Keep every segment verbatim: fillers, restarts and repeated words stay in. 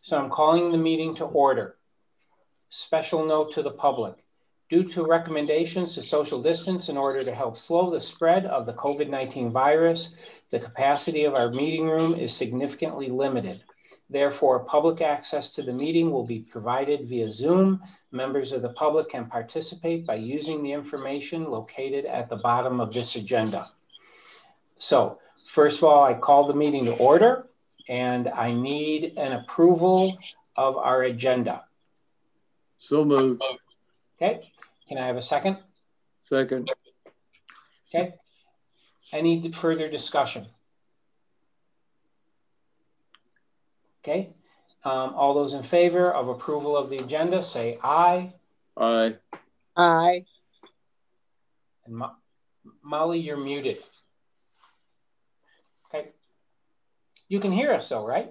So I'm calling the meeting to order. Special note to the public. Due to recommendations to social distance in order to help slow the spread of the COVID nineteen virus, the capacity of our meeting room is significantly limited. Therefore, public access to the meeting will be provided via Zoom. Members of the public can participate by using the information located at the bottom of this agenda. So, first of all, I call the meeting to order, and I need an approval of our agenda. So moved. Okay, can I have a second? Second. Okay, any further discussion? Okay, um, all those in favor of approval of the agenda say aye. Aye. Aye. And Mo Molly, you're muted. Okay, you can hear us though, right?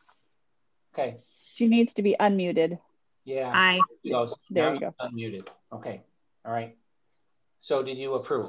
Okay. She needs to be unmuted. Yeah. Aye. Goes. There Now you go. Unmuted. Okay. All right. So did you approve?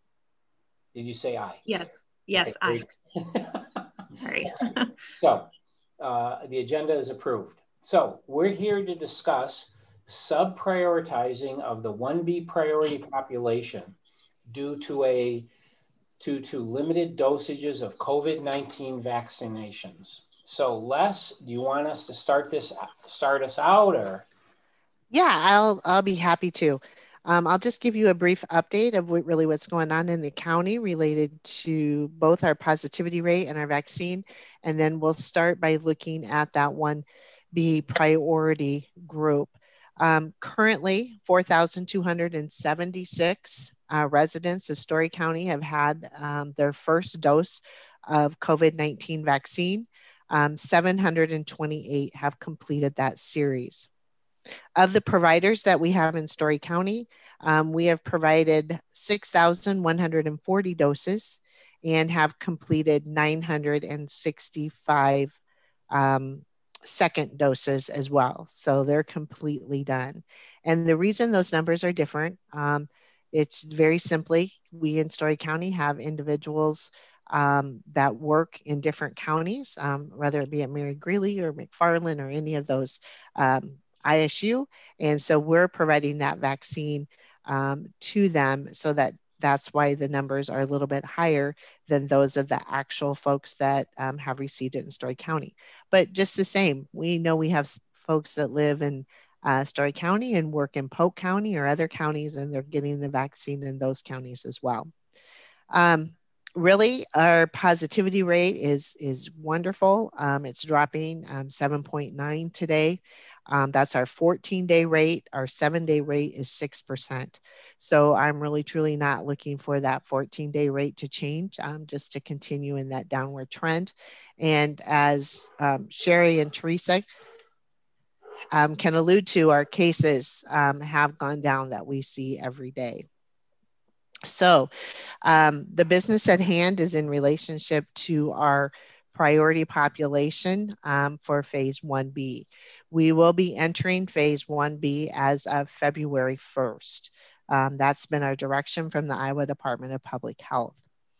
Did you say aye? Yes. Yes. Okay, Aye. Sorry. So uh, the agenda is approved. So we're here to discuss sub-prioritizing of the one B priority population due to a due to limited dosages of COVID nineteen vaccinations. So Les, do you want us to start this start us out, or? Yeah, I'll I'll be happy to. Um, I'll just give you a brief update of what, really what's going on in the county related to both our positivity rate and our vaccine. And then we'll start by looking at that one B priority group. Um, currently, four thousand two hundred seventy-six uh, residents of Story County have had um, their first dose of COVID nineteen vaccine. Um, seven hundred twenty-eight have completed that series. Of the providers that we have in Story County, um, we have provided six thousand one hundred forty doses and have completed nine hundred sixty-five um, second doses as well. So they're completely done. And the reason those numbers are different, um, it's very simply, we in Story County have individuals um, that work in different counties, um, whether it be at Mary Greeley or McFarland or any of those um, I S U. And so we're providing that vaccine um, to them, so that that's why the numbers are a little bit higher than those of the actual folks that um, have received it in Story County. But just the same, we know we have folks that live in uh, Story County and work in Polk County or other counties, and they're getting the vaccine in those counties as well. Um, really, our positivity rate is, is wonderful. Um, it's dropping um, seven point nine today. Um, that's our fourteen day rate. Our seven day rate is six percent. So I'm really truly not looking for that fourteen day rate to change, um, just to continue in that downward trend. And as um, Sherry and Teresa um, can allude to, our cases um, have gone down that we see every day. So um, the business at hand is in relationship to our priority population um, for phase one B. We will be entering phase one B as of February first. Um, that's been our direction from the Iowa Department of Public Health.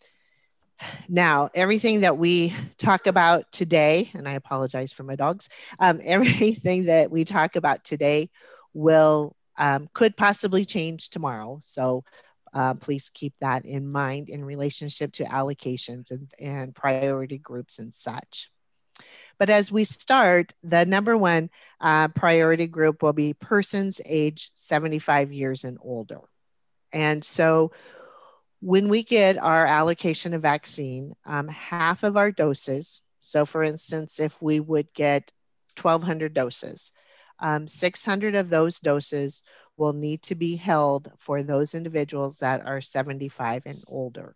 Now, everything that we talk about today, and I apologize for my dogs, um, everything that we talk about today will, um, could possibly change tomorrow. So Uh, please keep that in mind in relationship to allocations and, and priority groups and such. But as we start, the number one uh, priority group will be persons aged seventy-five years and older. And so when we get our allocation of vaccine, um, half of our doses, so for instance, if we would get twelve hundred doses, um, six hundred of those doses will need to be held for those individuals that are seventy-five and older.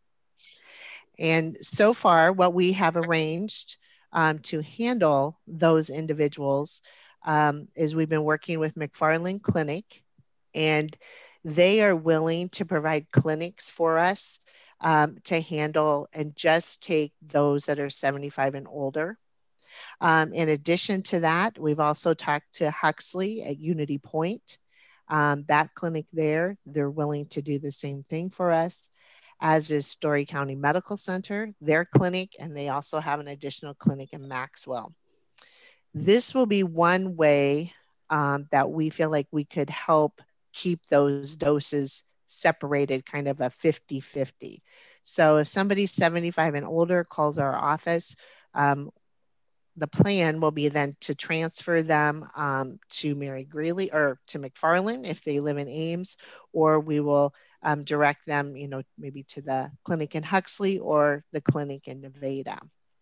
And so far, what we have arranged um, to handle those individuals um, is we've been working with McFarland Clinic, and they are willing to provide clinics for us um, to handle and just take those that are seventy-five and older. Um, in addition to that, we've also talked to Huxley at Unity Point. Um, that clinic there, they're willing to do the same thing for us, as is Story County Medical Center, their clinic, and they also have an additional clinic in Maxwell. This will be one way um, that we feel like we could help keep those doses separated, kind of a fifty fifty. So if somebody's seventy-five and older calls our office, um, the plan will be then to transfer them um, to Mary Greeley or to McFarland if they live in Ames, or we will um, direct them, you know, maybe to the clinic in Huxley or the clinic in Nevada.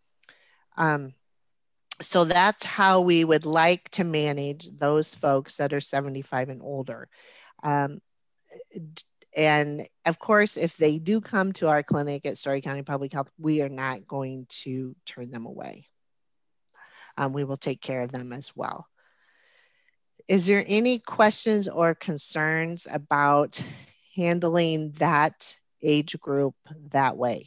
Um, so that's how we would like to manage those folks that are seventy-five and older. Um, and of course, if they do come to our clinic at Story County Public Health, we are not going to turn them away. Um, we will take care of them as well. Is there any questions or concerns about handling that age group that way?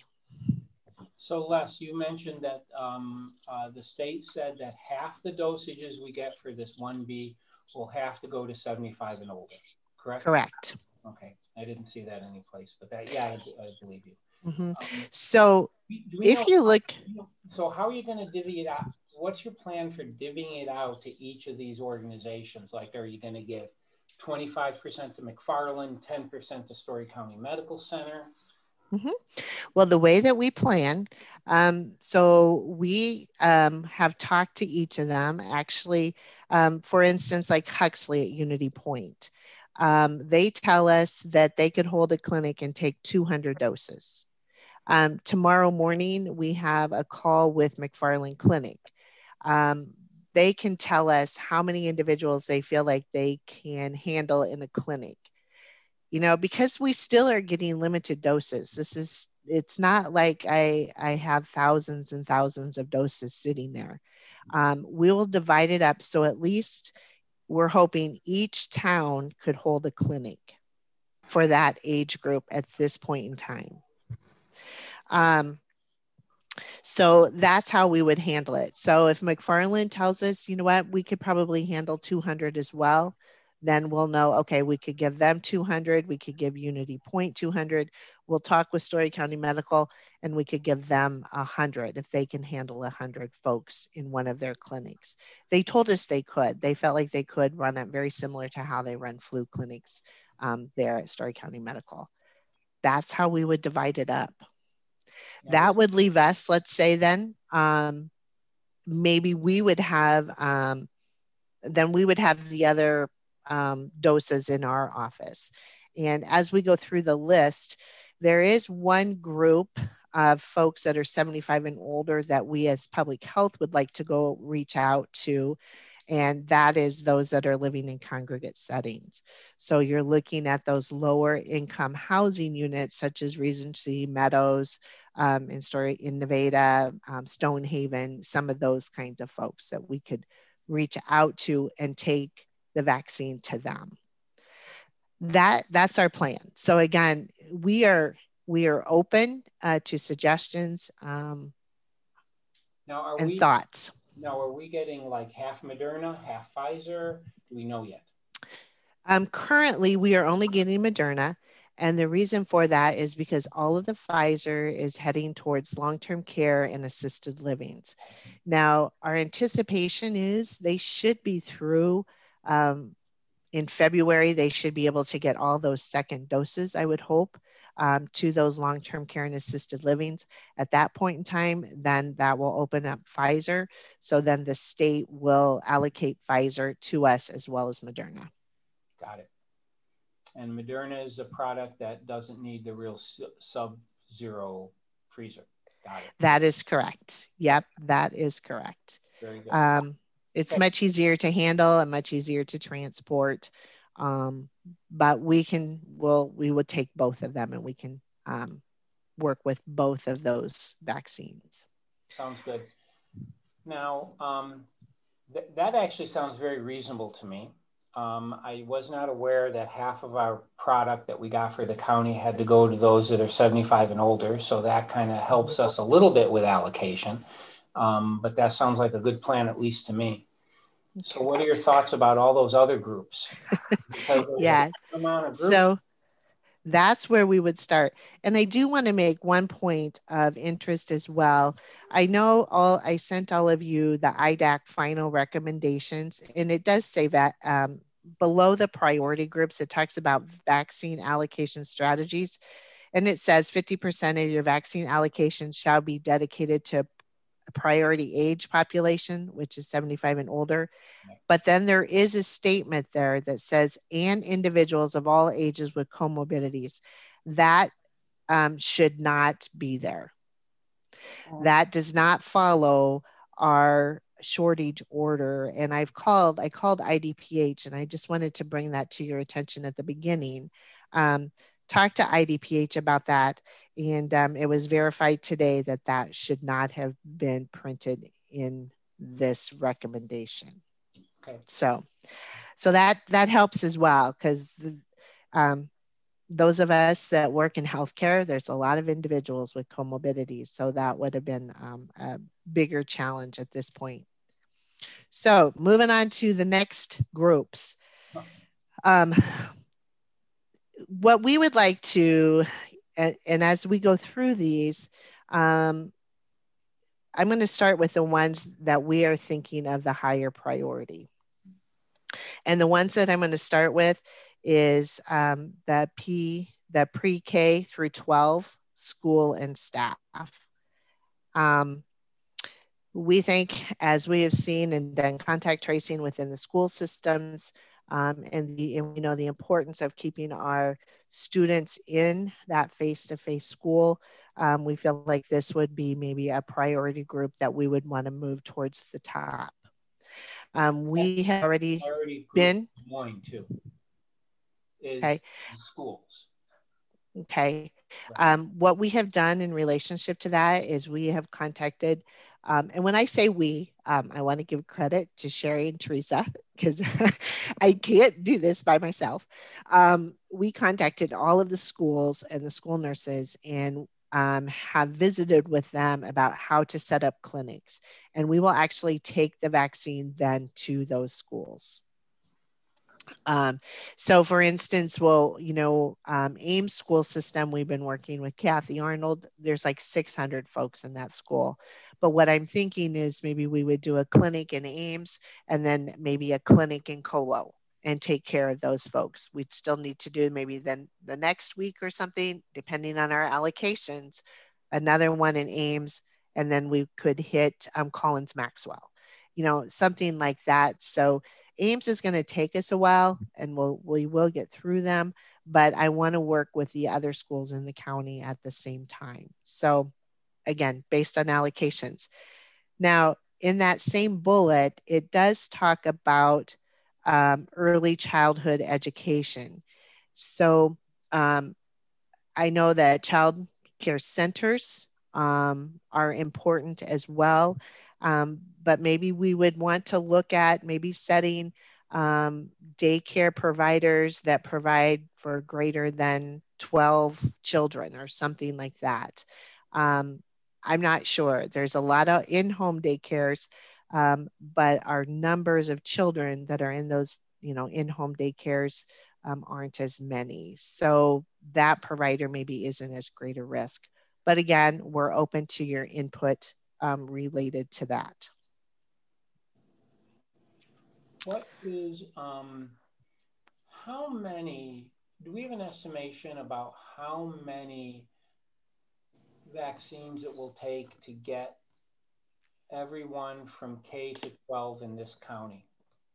So Les, you mentioned that um, uh, the state said that half the dosages we get for this one B will have to go to seventy-five and older, correct? Correct. Okay, I didn't see that anyplace, but that, yeah, I, I believe you. Mm-hmm. Um, so if know, you look. So how are you going to divvy it out? What's your plan for divvying it out to each of these organizations? Like, are you going to give twenty-five percent to McFarland, ten percent to Story County Medical Center? Mm-hmm. Well, the way that we plan, um, so we um, have talked to each of them. Actually, um, for instance, like Huxley at Unity Point, um, they tell us that they could hold a clinic and take two hundred doses. Um, tomorrow morning, we have a call with McFarland Clinic. Um, they can tell us how many individuals they feel like they can handle in a clinic. You know, because we still are getting limited doses. This is, it's not like I, I have thousands and thousands of doses sitting there. Um, we will divide it up. So at least we're hoping each town could hold a clinic for that age group at this point in time. Um, so that's how we would handle it. So if McFarland tells us, you know what, we could probably handle two hundred as well, then we'll know, okay, we could give them two hundred, we could give Unity Point two hundred. We'll talk with Story County Medical and we could give them one hundred if they can handle one hundred folks in one of their clinics. They told us they could. They felt like they could run it very similar to how they run flu clinics um, there at Story County Medical. That's how we would divide it up. That would leave us, let's say then, um, maybe we would have, um, then we would have the other um, doses in our office. And as we go through the list, there is one group of folks that are seventy-five and older that we as public health would like to go reach out to. And that is those that are living in congregate settings. So you're looking at those lower income housing units such as Regency Meadows, um, in Story in Nevada, um, Stonehaven, some of those kinds of folks that we could reach out to and take the vaccine to them. That that's our plan. So again, we are we are open uh, to suggestions um, now, are and we, thoughts. Now, are we getting like half Moderna, half Pfizer? Do we know yet? Um, currently, we are only getting Moderna. And the reason for that is because all of the Pfizer is heading towards long-term care and assisted livings. Now, our anticipation is they should be through um, in February. They should be able to get all those second doses, I would hope, um, to those long-term care and assisted livings. At that point in time, then that will open up Pfizer. So then the state will allocate Pfizer to us as well as Moderna. Got it. And Moderna is a product that doesn't need the real sub-zero freezer. Got it. That is correct. Yep, that is correct. Very good. Um, it's okay. much easier to handle and much easier to transport. Um, but we can, well, we would take both of them and we can um, work with both of those vaccines. Sounds good. Now, um, th that actually sounds very reasonable to me. Um, I was not aware that half of our product that we got for the county had to go to those that are seventy-five and older. So that kind of helps us a little bit with allocation. Um, but that sounds like a good plan, at least to me. Okay. So what are your thoughts about all those other groups? Yeah. Amount of groups. So That's where we would start. And I do want to make one point of interest as well. I know all I sent all of you the I D A C final recommendations, and it does say that um, below the priority groups, it talks about vaccine allocation strategies. And it says fifty percent of your vaccine allocation shall be dedicated to a priority age population, which is seventy-five and older. But then there is a statement there that says, and individuals of all ages with comorbidities. That um, should not be there. That does not follow our shortage order. And I've called, I called I D P H, and I just wanted to bring that to your attention at the beginning. Um, talked to I D P H about that, and um, it was verified today that that should not have been printed in this recommendation. Okay. So, so that that helps as well, because um, those of us that work in healthcare, there's a lot of individuals with comorbidities. So that would have been um, a bigger challenge at this point. So moving on to the next groups. Um, what we would like to, and, and as we go through these, um, I'm going to start with the ones that we are thinking of the higher priority. And the ones that I'm going to start with is um, the P, the pre-K through twelve school and staff. Um, we think, as we have seen and done contact tracing within the school systems, um, and, the, and we know the importance of keeping our students in that face-to-face school, um, we feel like this would be maybe a priority group that we would want to move towards the top. Um, we have already been One too. Is okay. Schools. Okay. Um, what we have done in relationship to that is we have contacted, um, and when I say we, um, I want to give credit to Sherry and Teresa, because I can't do this by myself. Um, we contacted all of the schools and the school nurses, and um, have visited with them about how to set up clinics. And we will actually take the vaccine then to those schools. Um, so for instance, well, you know, um, Ames school system, we've been working with Kathy Arnold. There's like six hundred folks in that school. But what I'm thinking is maybe we would do a clinic in Ames and then maybe a clinic in Colo and take care of those folks. We'd still need to do maybe then the next week or something, depending on our allocations, another one in Ames, and then we could hit um, Collins Maxwell, you know, something like that. So Ames is going to take us a while, and we'll, we will get through them, but I want to work with the other schools in the county at the same time. So again, based on allocations. Now, in that same bullet, it does talk about um, early childhood education. So um, I know that child care centers um, are important as well. Um, but maybe we would want to look at maybe setting um, daycare providers that provide for greater than twelve children or something like that. Um, I'm not sure. There's a lot of in-home daycares, um, but our numbers of children that are in those, you know, in-home daycares um, aren't as many. So that provider maybe isn't as great a risk. But again, we're open to your input um, related to that. What is, um, how many, do we have an estimation about how many vaccines it will take to get everyone from K to twelve in this county?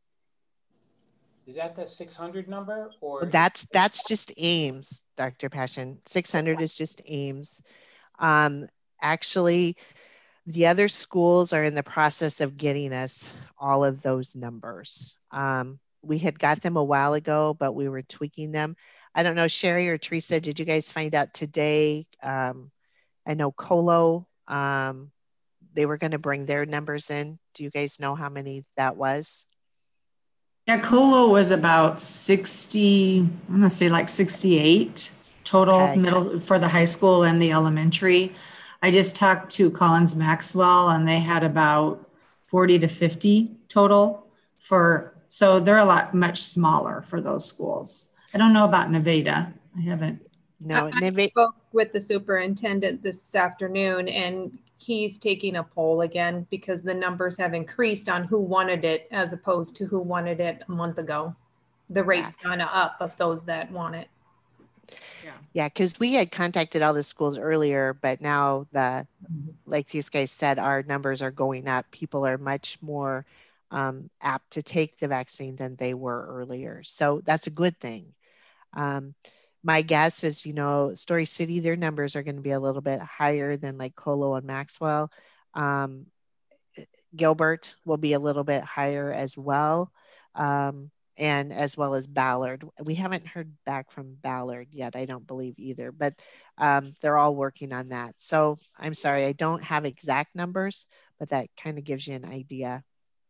Is that the six hundred number, or? That's, that's just Ames, Doctor Passion. six hundred is just Ames. Um, actually, the other schools are in the process of getting us all of those numbers. Um, we had got them a while ago, but we were tweaking them. I don't know, Sherry or Teresa, did you guys find out today? Um, I know Colo, um, they were going to bring their numbers in. Do you guys know how many that was? Yeah, Colo was about sixty, I'm going to say like sixty-eight total Okay. middle for the high school and the elementary. I just talked to Collins Maxwell and they had about forty to fifty total for, so they're a lot much smaller for those schools. I don't know about Nevada. I haven't No, I, and I they, spoke with the superintendent this afternoon, and he's taking a poll again because the numbers have increased on who wanted it as opposed to who wanted it a month ago. The rate's yeah. gone up of those that want it. Yeah. Yeah, because we had contacted all the schools earlier, but now the, like these guys said, our numbers are going up. People are much more um, apt to take the vaccine than they were earlier. So that's a good thing. Um, my guess is, you know, Story City, their numbers are going to be a little bit higher than like Colo and Maxwell. Um, Gilbert will be a little bit higher as well. Um, and as well as Ballard. We haven't heard back from Ballard yet, I don't believe either, but um, they're all working on that. So I'm sorry, I don't have exact numbers, but that kind of gives you an idea.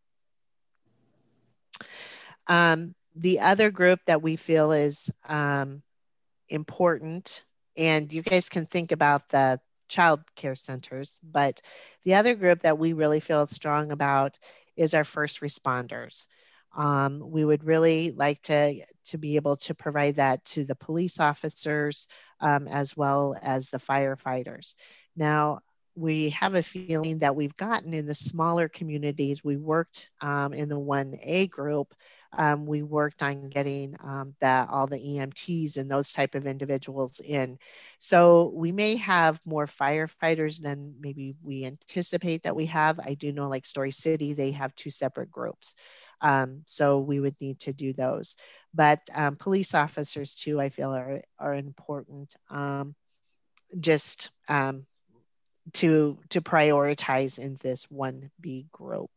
Um, the other group that we feel is um, important, and you guys can think about the child care centers, but the other group that we really feel strong about is our first responders. Um, we would really like to, to be able to provide that to the police officers um, as well as the firefighters. Now, we have a feeling that we've gotten in the smaller communities. We worked um, in the one A group. Um, we worked on getting um, the, all the E M Ts and those type of individuals in. So we may have more firefighters than maybe we anticipate that we have. I do know like Story City, they have two separate groups. Um, so we would need to do those. But um, police officers too, I feel are, are important um, just um, to, to prioritize in this one B group.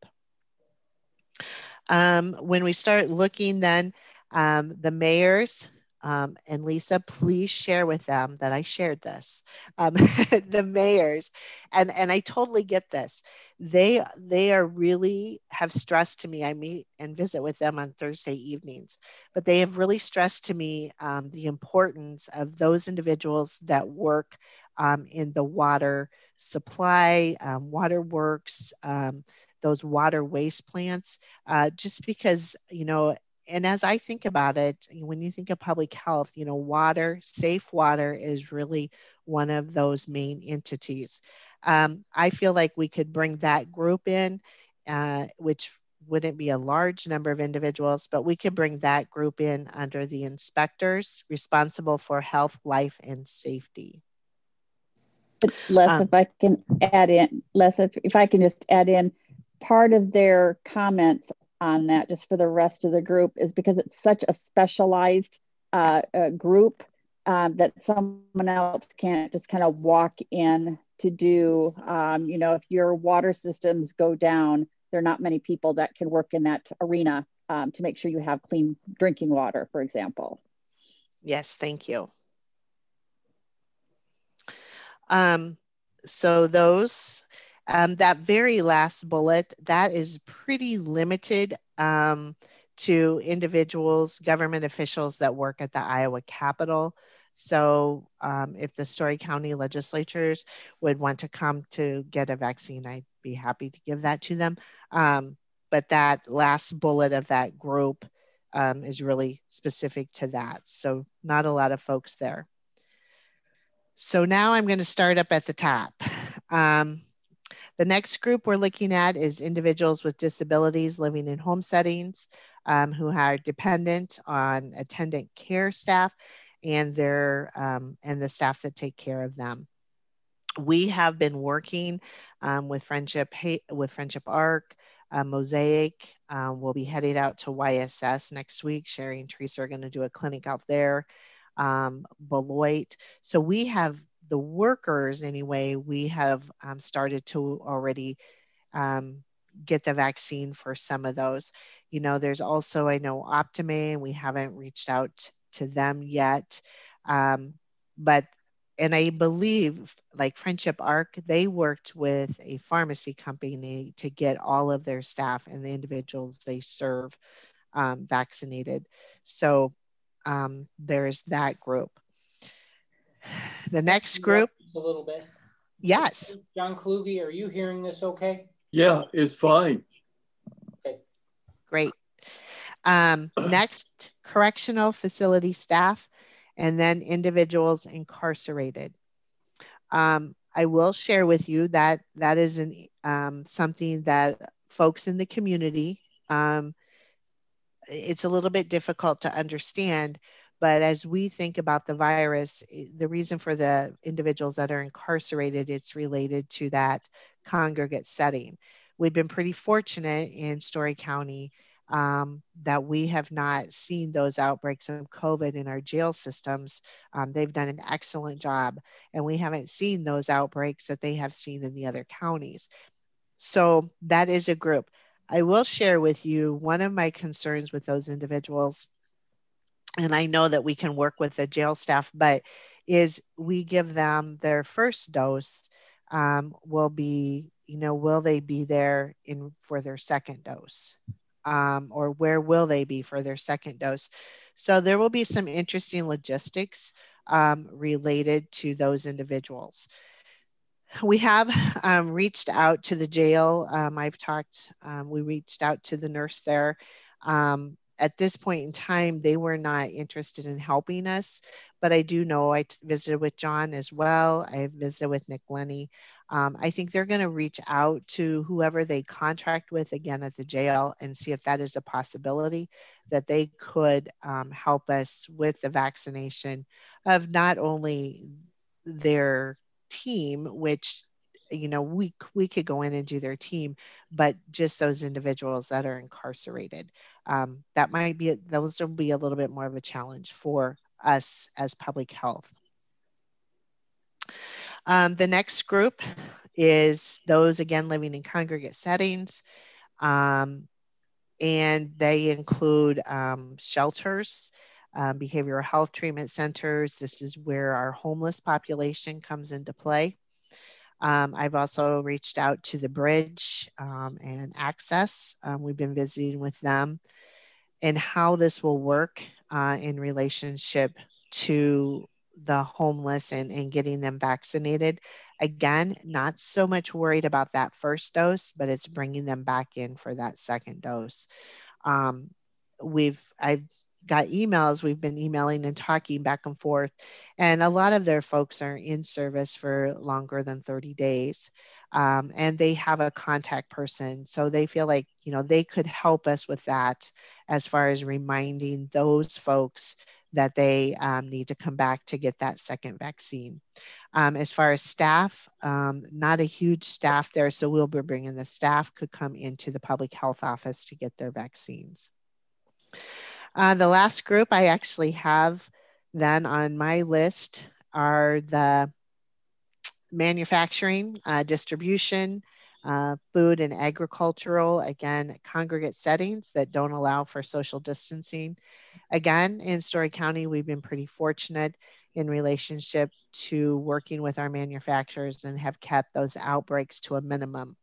Um, when we start looking then, um, the mayors, um, and Lisa, please share with them that I shared this. Um, the mayors, and, and I totally get this. They, they are really have stressed to me, I meet and visit with them on Thursday evenings, but they have really stressed to me um, the importance of those individuals that work um, in the water supply, um, water works, um, those water waste plants, uh, just because, you know, and as I think about it, when you think of public health, you know, water, safe water is really one of those main entities. Um, I feel like we could bring that group in, uh, which wouldn't be a large number of individuals, but we could bring that group in under the inspectors responsible for health, life, and safety. Les, Um, if I can add in, Les, if, if I can just add in, part of their comments on that, just for the rest of the group, is because it's such a specialized uh, uh, group uh, that someone else can't just kind of walk in to do, um, you know, if your water systems go down, there are not many people that can work in that arena um, to make sure you have clean drinking water, for example. Yes, thank you. Um, so those, um, that very last bullet, that is pretty limited um, to individuals, government officials that work at the Iowa Capitol. So um, if the Story County legislatures would want to come to get a vaccine, I'd be happy to give that to them. Um, but that last bullet of that group um, is really specific to that. So not a lot of folks there. So now I'm going to start up at the top. Um, the next group we're looking at is individuals with disabilities living in home settings um, who are dependent on attendant care staff and their um, and the staff that take care of them. We have been working um, with Friendship with Friendship Arc, uh, Mosaic. Um, we'll be headed out to Y S S next week. Sherry and Teresa are going to do a clinic out there. Um, Beloit. So we have the workers anyway, we have um, started to already um, get the vaccine for some of those. You know, there's also, I know Optime, and we haven't reached out to them yet. Um, but, and I believe like Friendship Arc, they worked with a pharmacy company to get all of their staff and the individuals they serve um, vaccinated. So um, there's that group. The next group. A little bit. Yes. John Kluge, are you hearing this okay? Yeah, it's fine. Okay. Great. Um, next, correctional facility staff. and then individuals incarcerated. Um, I will share with you that that is an, um, something that folks in the community, um, it's a little bit difficult to understand, but as we think about the virus, the reason for the individuals that are incarcerated, it's related to that congregate setting. We've been pretty fortunate in Story County um, that we have not seen those outbreaks of COVID in our jail systems. Um, they've done an excellent job, and we haven't seen those outbreaks that they have seen in the other counties. So that is a group. I will share with you one of my concerns with those individuals, and I know that we can work with the jail staff, but is we give them their first dose um, will be, you know, will they be there in for their second dose? Um, or where will they be for their second dose? So there will be some interesting logistics um, related to those individuals. We have um, reached out to the jail. Um, I've talked, um, we reached out to the nurse there. Um, at this point in time, they were not interested in helping us, but I do know I t- visited with John as well. I visited with Nick Lenny. Um, I think they're going to reach out to whoever they contract with again at the jail and see if that is a possibility that they could um, help us with the vaccination of not only their team, which, you know, we we could go in and do their team, but just those individuals that are incarcerated. Um, that might be, those will be a little bit more of a challenge for us as public health. Um, the next group is those, again, living in congregate settings. Um, and they include um, shelters, um, behavioral health treatment centers. This is where our homeless population comes into play. Um, I've also reached out to the Bridge um, and Access. Um, we've been visiting with them and how this will work uh, in relationship to the homeless and, and getting them vaccinated. Again, not so much worried about that first dose, but it's bringing them back in for that second dose. Um, we've, I've got emails, we've been emailing and talking back and forth, and a lot of their folks are in service for longer than thirty days. Um, and they have a contact person. So they feel like, you know, they could help us with that as far as reminding those folks that they um, need to come back to get that second vaccine. Um, as far as staff, um, not a huge staff there, so we'll be bringing the staff could come into the public health office to get their vaccines. Uh, the last group I actually have then on my list are the manufacturing, uh, distribution, uh, food and agricultural, again, congregate settings that don't allow for social distancing. Again, in Story County, we've been pretty fortunate in relationship to working with our manufacturers and have kept those outbreaks to a minimum.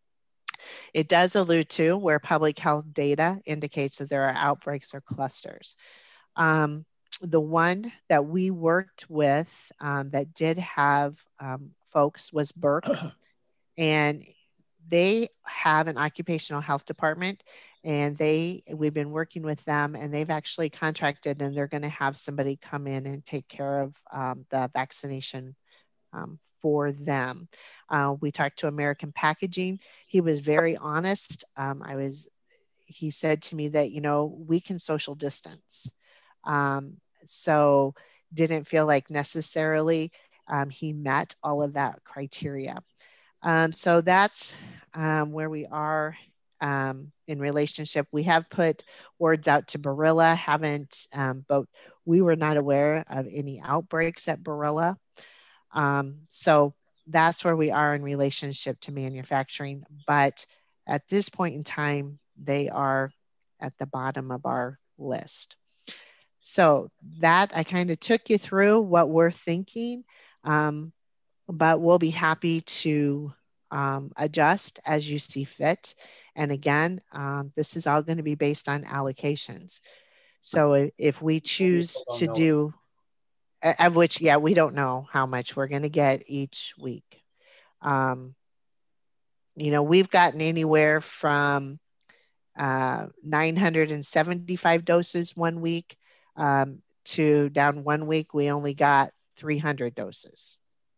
It does allude to where public health data indicates that there are outbreaks or clusters. Um, the one that we worked with um, that did have um, folks was Burke, and they have an occupational health department, and they we've been working with them, and they've actually contracted, and they're going to have somebody come in and take care of um, the vaccination um, for them. Uh, we talked to American Packaging. He was very honest. Um, I was, he said to me that, you know, we can social distance. Um, so didn't feel like necessarily um, he met all of that criteria. Um, so that's um, where we are um, in relationship. We have put words out to Barilla, haven't, um, but we were not aware of any outbreaks at Barilla. Um, so that's where we are in relationship to manufacturing. But at this point in time, they are at the bottom of our list. So that I kind of took you through what we're thinking, um, but we'll be happy to um, adjust as you see fit. And again, um, this is all going to be based on allocations. So if, if we choose to do, of which, yeah, we don't know how much we're going to get each week. Um, you know, we've gotten anywhere from uh, nine hundred seventy-five doses one week um, to down one week, we only got three hundred doses.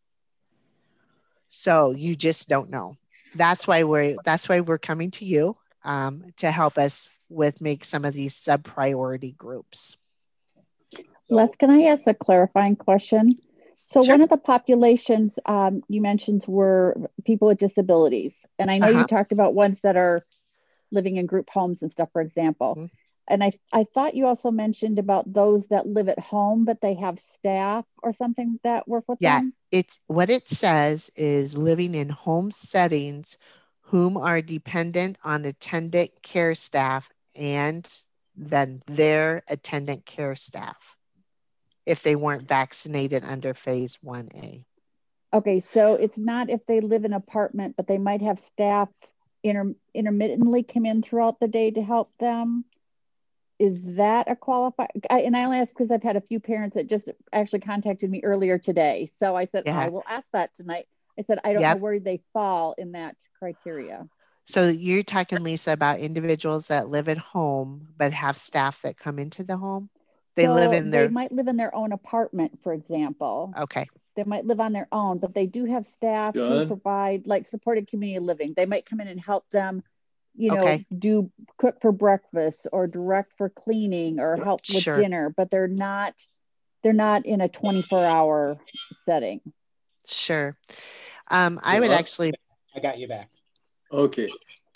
So you just don't know. That's why we're, that's why we're coming to you um, to help us with make some of these sub-priority groups. Les, can I ask a clarifying question? So Sure. one of the populations um, you mentioned were people with disabilities. And I know Uh-huh. you talked about ones that are living in group homes and stuff, for example. Mm-hmm. And I, I thought you also mentioned about those that live at home, but they have staff or something that work with Yeah, them. it's what it says is living in home settings whom are dependent on attendant care staff and then their attendant care staff if they weren't vaccinated under phase one A. Okay, so it's not if they live in an apartment, but they might have staff inter intermittently come in throughout the day to help them. Is that a qualified? I, and I only ask because I've had a few parents that just actually contacted me earlier today. So I said, Yeah. I will ask that tonight. I said, I don't Yep. know where they fall in that criteria. So you're talking, Lisa, about individuals that live at home but have staff that come into the home? They so live in they their... might live in their own apartment, for example. Okay. They might live on their own, but they do have staff John? who provide like supported community living. They might come in and help them, you know, Okay. do cook for breakfast or direct for cleaning or help with Sure. dinner, but they're not, they're not in a twenty-four hour setting. Sure. Um, I would John? actually... I got you back. Okay.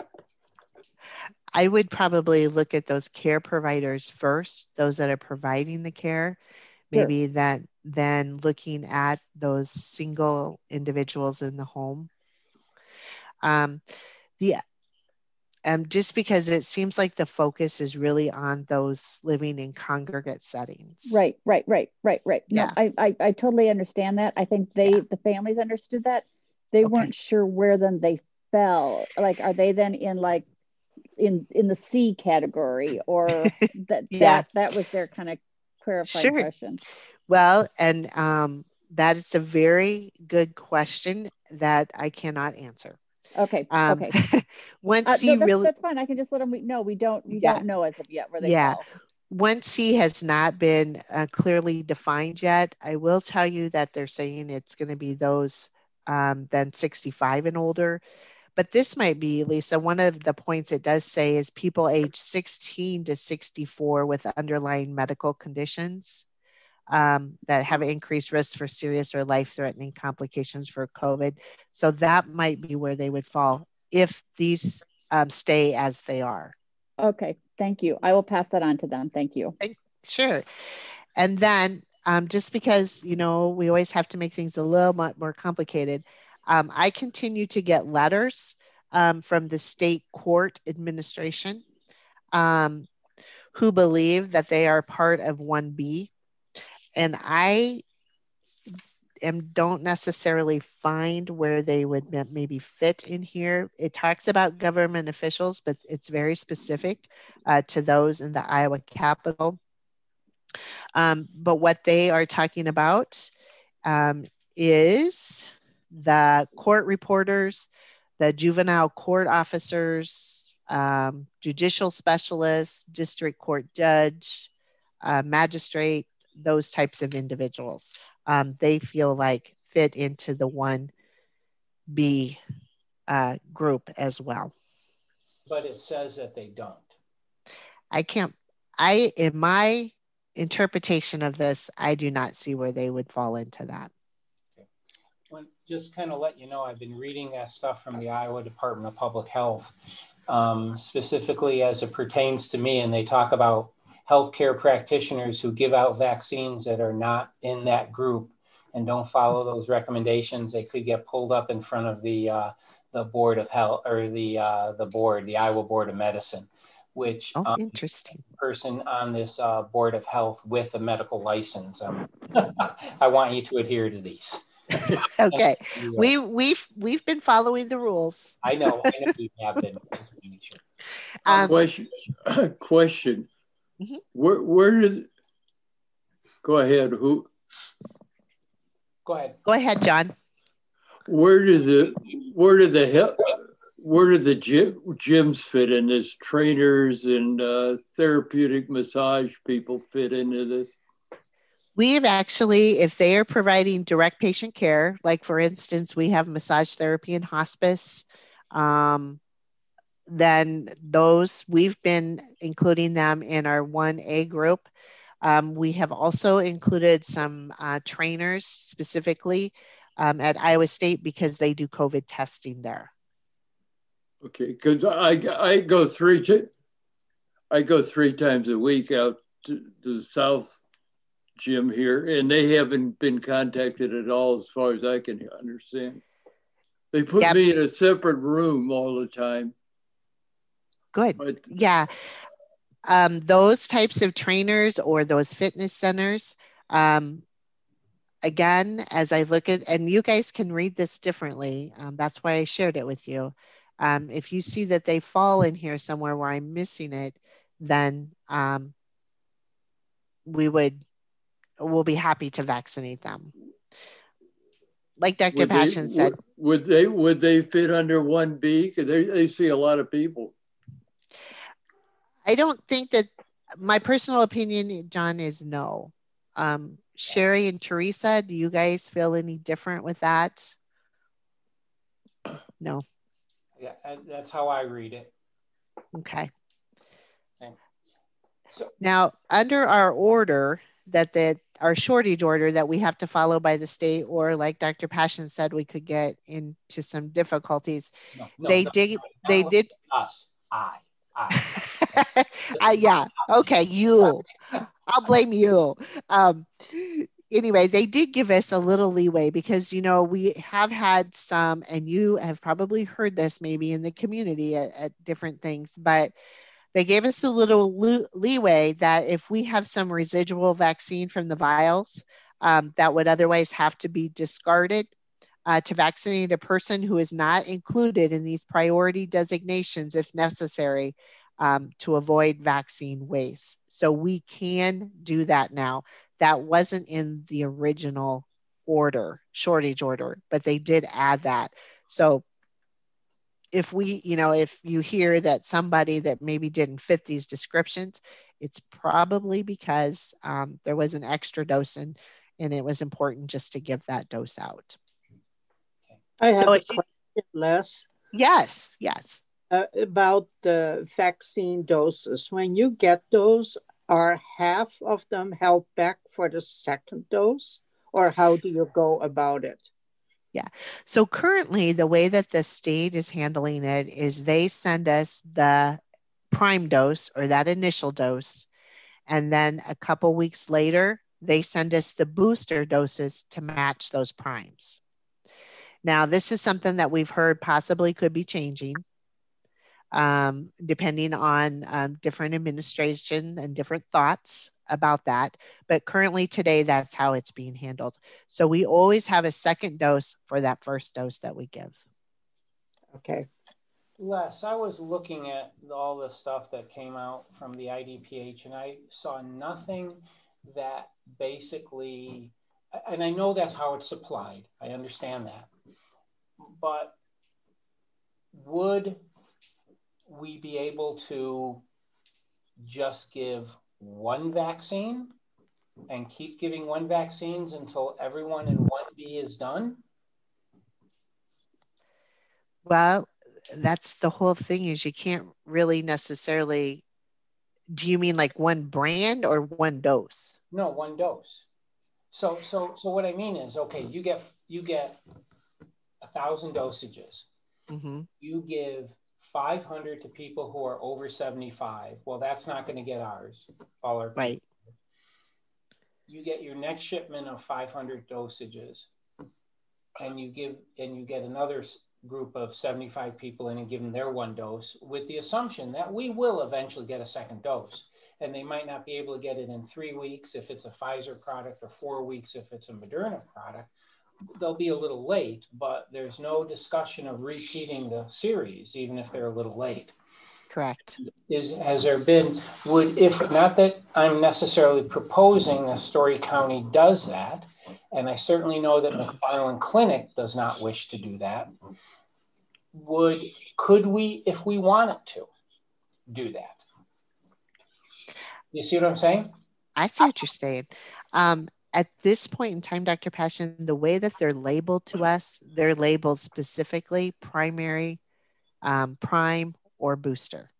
I would probably look at those care providers first, those that are providing the care, Sure. maybe that then looking at those single individuals in the home. Um, the um, just because it seems like the focus is really on those living in congregate settings. Right, right, right, right, right. Yeah. No, I, I, I totally understand that. I think they, Yeah. the families understood that. They Okay. weren't sure where then they fell. Like, are they then in like, in, in the C category or that, Yeah. that, that was their kind of clarified Sure. question. Well, and um, that is a very good question that I cannot answer. Okay. Um, Okay. once Uh, he no, that's, really, that's fine. I can just let them know we don't, we Yeah. don't know as of yet where they Yeah. fall. Okay. Thank you. I will pass that on to them. Thank you. Sure. And then um, just because, you know, we always have to make things a little bit more complicated, um, I continue to get letters um, from the state court administration um, who believe that they are part of one B. And I am, don't necessarily find where they would maybe fit in here. It talks about government officials, but it's very specific uh, to those in the Iowa Capitol. Um, but what they are talking about um, is the court reporters, the juvenile court officers, um, judicial specialists, district court judge, uh, magistrate, those types of individuals. Um, they feel like fit into the one B uh, group as well. But it says that they don't. I can't, I, in my interpretation of this, I do not see where they would fall into that. Okay. Well, just kind of let you know, I've been reading that stuff from the Iowa Department of Public Health, um, specifically as it pertains to me, and they talk about healthcare practitioners who give out vaccines that are not in that group and don't follow those recommendations. They could get pulled up in front of the uh, the Board of Health or the uh, the board, the Iowa Board of Medicine, which oh, um, interesting person on this uh, Board of Health with a medical license. Um, I want you to adhere to these. Okay, we we've we've been following the rules. I know, I know we have been. Just to make sure. Um, question. question. Mm-hmm. Where where did? Go ahead. Who? Go ahead. Go ahead, John. Where does it? Where do the help? Where do the gym, gyms fit in this? Trainers and uh, therapeutic massage people fit into this? We've actually, if they are providing direct patient care, like for instance, we have massage therapy and hospice, um, then those, we've been including them in our one A group. Um, we have also included some uh, trainers specifically um, at Iowa State because they do COVID testing there. Okay, because I, I go three, I go three times a week out to the South gym here, and they haven't been contacted at all as far as I can understand. They put yep. me in a separate room all the time. Good. But, yeah. Um, those types of trainers or those fitness centers, um, again, as I look at, and you guys can read this differently. Um, that's why I shared it with you. Um, if you see that they fall in here somewhere where I'm missing it, then um, we would, we'll be happy to vaccinate them. Like Doctor Would Passion they, said. Would they, would they fit under one B? Because they, they see a lot of people. I don't think that, my personal opinion, John, is no. Um, Sherry and Teresa, do you guys feel any different with that? No. Yeah, that's how I read it. Okay. Okay. So now, under our order, that the our shortage order that we have to follow by the state, or like Doctor Passion said, we could get into some difficulties. No, no, they no, did. No, they did. Us. I. uh, yeah. Okay. You. I'll blame you. Um, anyway, they did give us a little leeway because, you know, we have had some, and you have probably heard this maybe in the community at, at different things, but they gave us a little le- leeway that if we have some residual vaccine from the vials um, that would otherwise have to be discarded, Uh, to vaccinate a person who is not included in these priority designations if necessary um, to avoid vaccine waste. So we can do that now. That wasn't in the original order, shortage order, but they did add that. So if we, you know, if you hear that somebody that maybe didn't fit these descriptions, it's probably because um, there was an extra dose in, and it was important just to give that dose out. I have so a question, Les. Yes, yes. Uh, about the vaccine doses. When you get those, are half of them held back for the second dose? Or how do you go about it? Yeah. So currently, the way that the state is handling it is they send us the prime dose or that initial dose. And then a couple weeks later, they send us the booster doses to match those primes. Now, this is something that we've heard possibly could be changing um, depending on um, different administration and different thoughts about that. But currently today, that's how it's being handled. So we always have a second dose for that first dose that we give. Okay. Les, I was looking at all the stuff that came out from the I D P H and I saw nothing that basically, and I know that's how it's supplied. I understand that. But would we be able to just give one vaccine and keep giving one vaccines until everyone in one B is done? Well, that's the whole thing is you can't really necessarily, do you mean like one brand or one dose? No, one dose. So, so, so what I mean is, okay, you get, you get a thousand dosages. Mm-hmm. You give five hundred to people who are over seventy-five. Well, that's not going to get ours. All our right. You get your next shipment of five hundred dosages, and you give and you get another group of seventy-five people in and give them their one dose, with the assumption that we will eventually get a second dose. And they might not be able to get it in three weeks if it's a Pfizer product, or four weeks if it's a Moderna product. They'll be a little late, but there's no discussion of repeating the series, even if they're a little late. Correct. Is, has there been, would, if, not that I'm necessarily proposing that Story County does that, and I certainly know that McFarland Clinic does not wish to do that, would, could we, if we wanted to, do that? You see what I'm saying? I see what you're saying. Um, at this point in time, Doctor Passion, the way that they're labeled to us, they're labeled specifically primary, um, prime, or booster.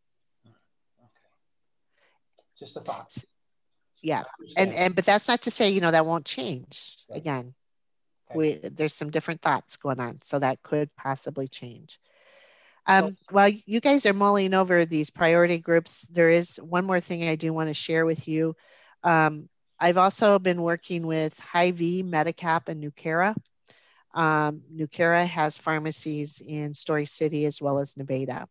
Just a thought. Yeah, and and but that's not to say, you know, that won't change. Right. Again, okay. we there's some different thoughts going on, so that could possibly change. Um, so, while you guys are mulling over these priority groups, there is one more thing I do want to share with you. Um, I've also been working with Hy-Vee, Medicap, and Nucara. Um, Nucara has pharmacies in Story City as well as Nevada.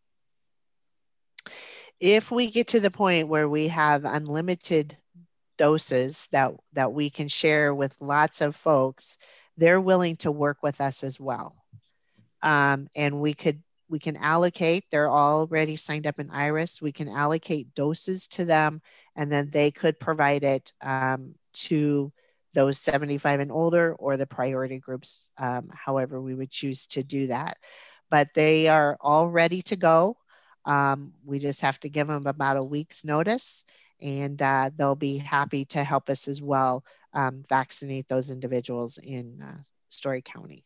If we get to the point where we have unlimited doses that, that we can share with lots of folks, they're willing to work with us as well. Um, and we could we can allocate, they're already signed up in IRIS, we can allocate doses to them, and then they could provide it um, to those seventy-five and older or the priority groups, um, however we would choose to do that. But they are all ready to go. Um, we just have to give them about a week's notice, and uh, they'll be happy to help us as well um, vaccinate those individuals in uh, Story County.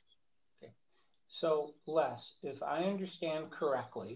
So Les, if I understand correctly,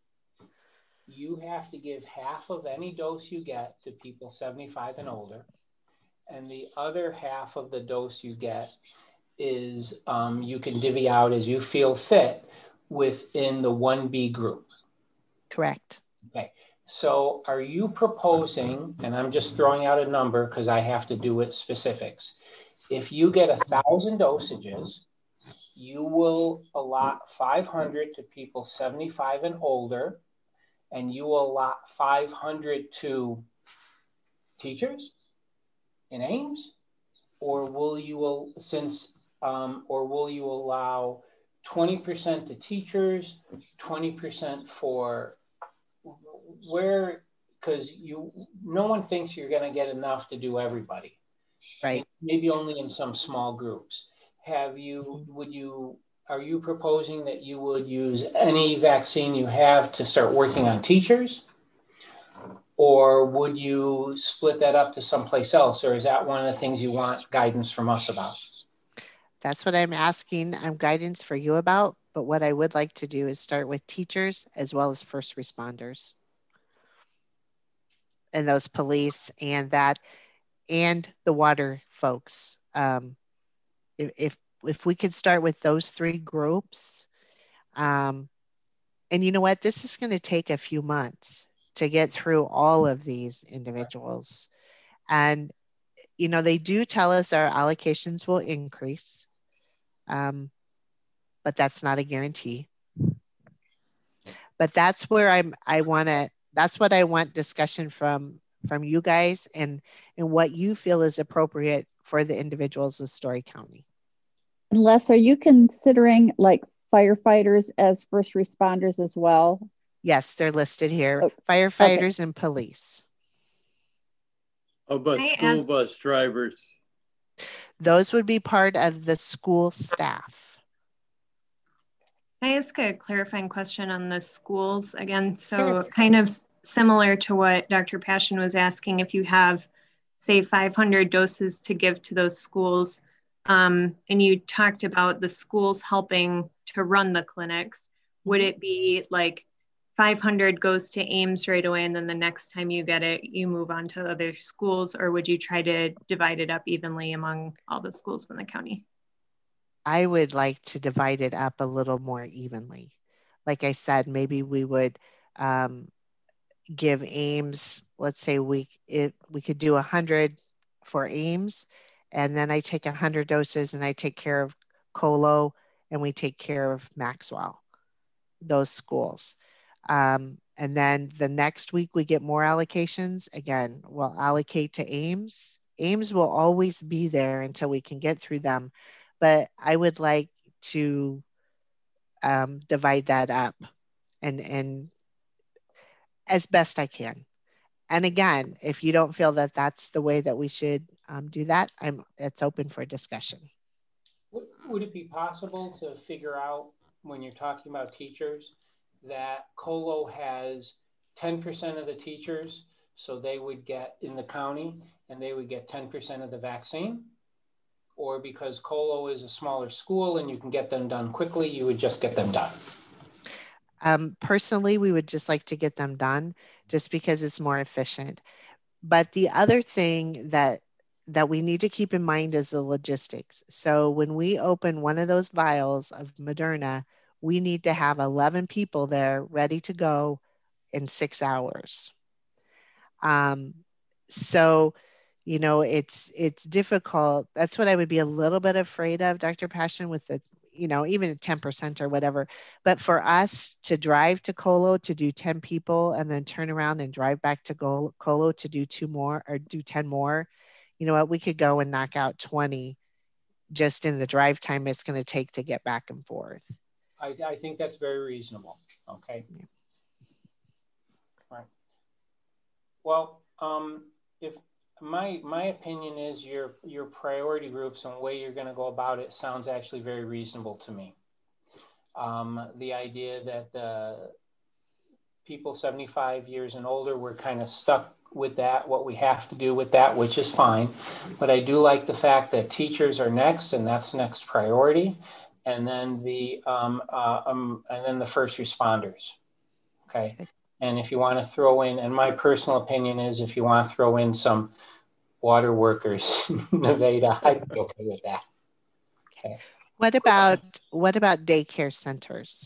you have to give half of any dose you get to people seventy-five and older, and the other half of the dose you get is um, you can divvy out as you feel fit within the one B group. Correct. Okay. So are you proposing, and I'm just throwing out a number because I have to do it specifics, if you get a thousand dosages, you will allot five hundred to people seventy-five and older, and you will allot five hundred to teachers in Ames, or will you, since, um, or will you allow twenty percent to teachers, twenty percent for where, because you, no one thinks you're going to get enough to do everybody. Right. Maybe only in some small groups. Have you, would you, are you proposing that you would use any vaccine you have to start working on teachers? Or would you split that up to someplace else? Or is that one of the things you want guidance from us about? That's what I'm asking um, guidance for you about. But what I would like to do is start with teachers as well as first responders. And those police and that, and the water folks. Um, if, if, if we could start with those three groups, um, and you know what, this is going to take a few months to get through all of these individuals. And, you know, they do tell us our allocations will increase, um, but that's not a guarantee. But that's where I'm, I want to, that's what I want discussion from, from you guys and, and what you feel is appropriate for the individuals of Story County. Les, are you considering like firefighters as first responders as well? Yes, they're listed here. Oh, Firefighters okay. and police. How about I school ask- bus drivers? Those would be part of the school staff. Can I ask a clarifying question on the schools again? So Sure. kind of similar to what Doctor Passion was asking, if you have, say, five hundred doses to give to those schools, um, and you talked about the schools helping to run the clinics, would it be like five hundred goes to Ames right away, and then the next time you get it, you move on to other schools, or would you try to divide it up evenly among all the schools in the county? I would like to divide it up a little more evenly. Like I said, maybe we would um, give Ames, let's say we it, we could do one hundred for Ames, and then I take one hundred doses and I take care of Colo, and we take care of Maxwell, those schools. Um, and then the next week we get more allocations. Again, we'll allocate to Ames. Ames will always be there until we can get through them. But I would like to um, divide that up and, and as best I can. And again, if you don't feel that that's the way that we should um, do that, I'm, it's open for discussion. Would, would it be possible to figure out when you're talking about teachers that Colo has ten percent of the teachers, so they would get in the county and they would get ten percent of the vaccine? or because Colo is a smaller school and you can get them done quickly, you would just get them done? Um, personally, we would just like to get them done just because it's more efficient. But the other thing that that we need to keep in mind is the logistics. So when we open one of those vials of Moderna, we need to have eleven people there ready to go in six hours. Um, so, you know, it's it's difficult. That's what I would be a little bit afraid of, Doctor Passion, with the, you know, even a ten percent or whatever. But for us to drive to Colo to do ten people and then turn around and drive back to Go- Colo to do two more or do ten more, you know what, we could go and knock out twenty just in the drive time it's going to take to get back and forth. I, I think that's very reasonable. Okay. Yeah. Right. Well, um, if my my opinion is your your priority groups and the way you're going to go about it sounds actually very reasonable to me. Um, the idea that uh, people seventy-five years and older, we're kind of stuck with that, what we have to do with that, which is fine. But I do like the fact that teachers are next, and that's next priority, and then the um, uh, um, and then the first responders. Okay. And if you want to throw in, and my personal opinion is, if you want to throw in some water workers, Nevada, I'd be okay with that. Okay. What about what about daycare centers?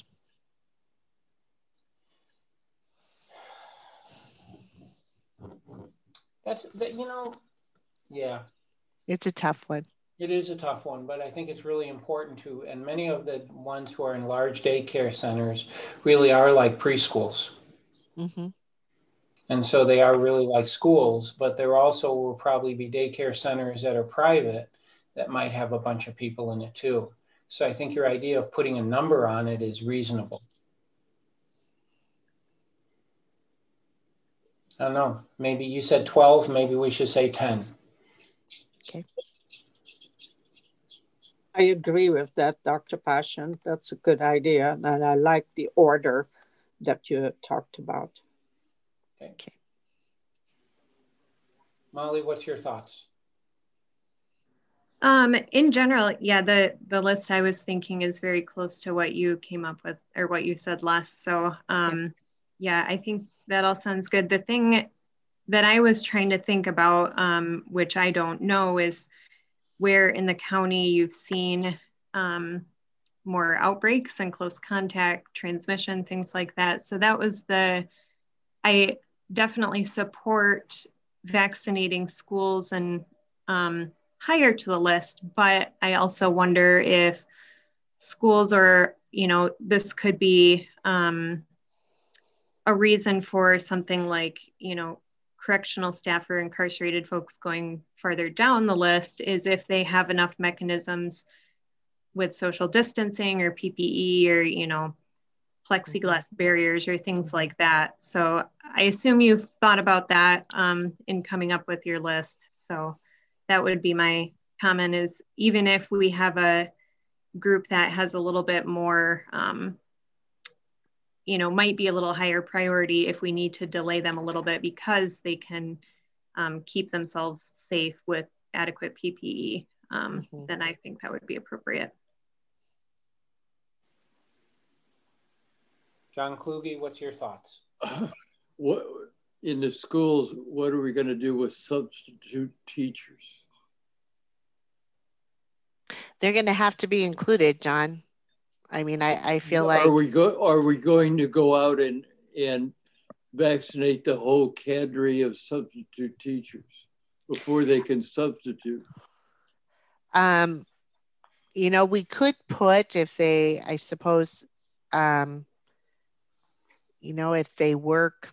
That's that, you know, yeah. It's a tough one. It is a tough one, but I think it's really important to, and many of the ones who are in large daycare centers really are like preschools. Mm-hmm. And so they are really like schools, but there also will probably be daycare centers that are private that might have a bunch of people in it too. So I think your idea of putting a number on it is reasonable. I don't know, maybe you said twelve, maybe we should say ten. Okay. I agree with that, Doctor Passion. That's a good idea. And I like the order that you talked about. Okay. Okay. Molly, what's your thoughts? Um, in general, yeah, the, the list I was thinking is very close to what you came up with or what you said last. So um, yeah, I think that all sounds good. The thing that I was trying to think about, um, which I don't know, is where in the county you've seen um, more outbreaks and close contact transmission, things like that. So that was the, I definitely support vaccinating schools and um, higher to the list, but I also wonder if schools are, you know, this could be um, a reason for something like, you know, correctional staff or incarcerated folks going farther down the list is if they have enough mechanisms with social distancing or P P E or, you know, plexiglass barriers or things like that. So I assume you've thought about that um, in coming up with your list. So that would be my comment, is even if we have a group that has a little bit more, um, you know, might be a little higher priority, if we need to delay them a little bit because they can um, keep themselves safe with adequate P P E, um, mm-hmm. then I think that would be appropriate. John Kluge, what's your thoughts? What in the schools, what are we going to do with substitute teachers? They're going to have to be included, John. I mean, I, I feel like... Are we, go, are we going to go out and, and vaccinate the whole cadre of substitute teachers before they can substitute? Um, you know, we could put, if they, I suppose, um, you know, if they work...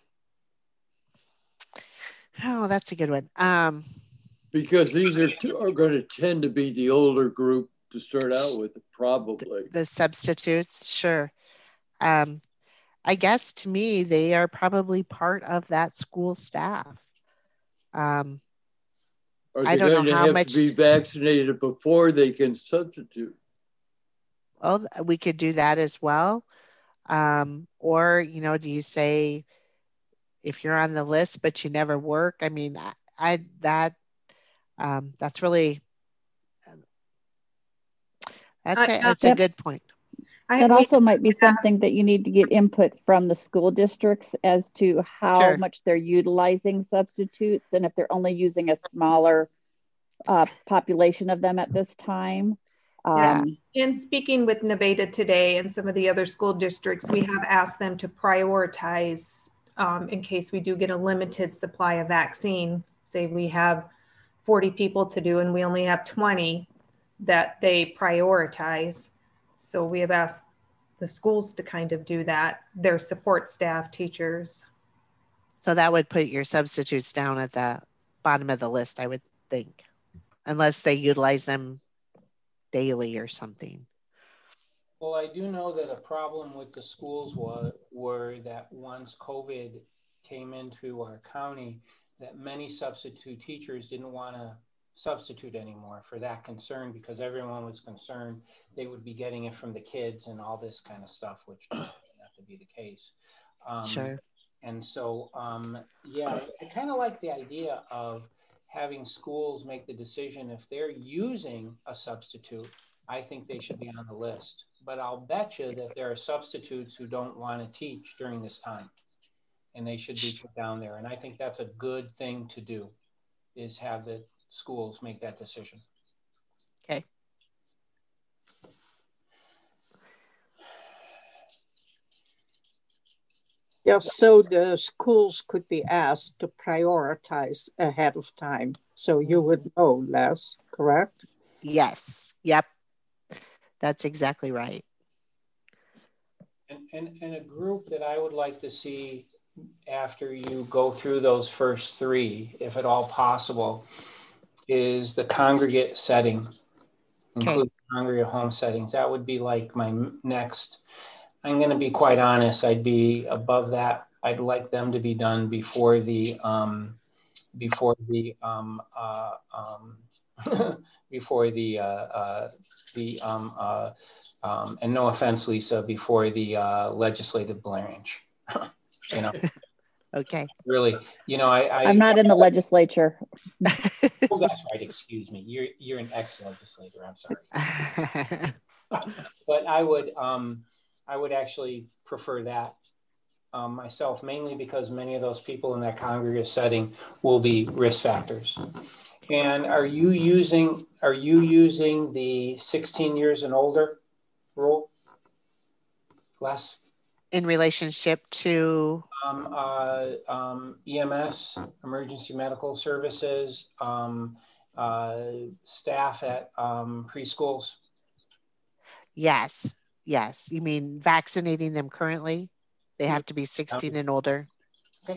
Oh, that's a good one. Um, because these are, are going to tend to be the older group to start out with, probably. The, the substitutes, sure. Um, I guess to me, they are probably part of that school staff. Um, are they I don't going know to how have much... to be vaccinated before they can substitute? Well, we could do that as well. Um, or, you know, do you say, if you're on the list, but you never work? I mean, I, I that, um, that's really, That's Uh, a, uh, that's a Yep. good point. I, That we- also might be something that you need to get input from the school districts as to how Sure. much they're utilizing substitutes and if they're only using a smaller uh, population of them at this time. Yeah. Um, In speaking with Nevada today and some of the other school districts, we have asked them to prioritize um, in case we do get a limited supply of vaccine. Say we have forty people to do and we only have twenty, that they prioritize. So we have asked the schools to kind of do that, their support staff, teachers. So that would put your substitutes down at the bottom of the list, I would think, unless they utilize them daily or something. Well, I do know that a problem with the schools was, were that once COVID came into our county, that many substitute teachers didn't want to substitute anymore for that concern, because everyone was concerned they would be getting it from the kids and all this kind of stuff, which doesn't have to be the case. Um, Sure. And so, um, yeah, I kind of like the idea of having schools make the decision. If they're using a substitute, I think they should be on the list. But I'll bet you that there are substitutes who don't want to teach during this time, and they should be put down there. And I think that's a good thing to do, is have the schools make that decision. Okay. Yes, so the schools could be asked to prioritize ahead of time, so you would know less, correct? Yes. Yep. That's exactly right. And, and, and a group that I would like to see after you go through those first three, if at all possible, is the congregate setting, including congregate home settings. That would be like my next. I'm going to be quite honest. I'd be above that. I'd like them to be done before the um, before the um, uh, um, before the uh, uh, the um, uh, um, and no offense, Lisa, before the uh, legislative branch. You know. Okay. Really, you know, I, I I'm not in the legislature. Oh, that's right. Excuse me. You're you're an ex-legislator. I'm sorry. But I would um, I would actually prefer that um, myself, mainly because many of those people in that congregate setting will be risk factors. And are you using are you using the sixteen years and older rule? Les? In relationship to Um, uh, um, E M S, emergency medical services, um, uh, staff at um, preschools. yes, yes. You mean vaccinating them currently? They have to be sixteen and older. Okay.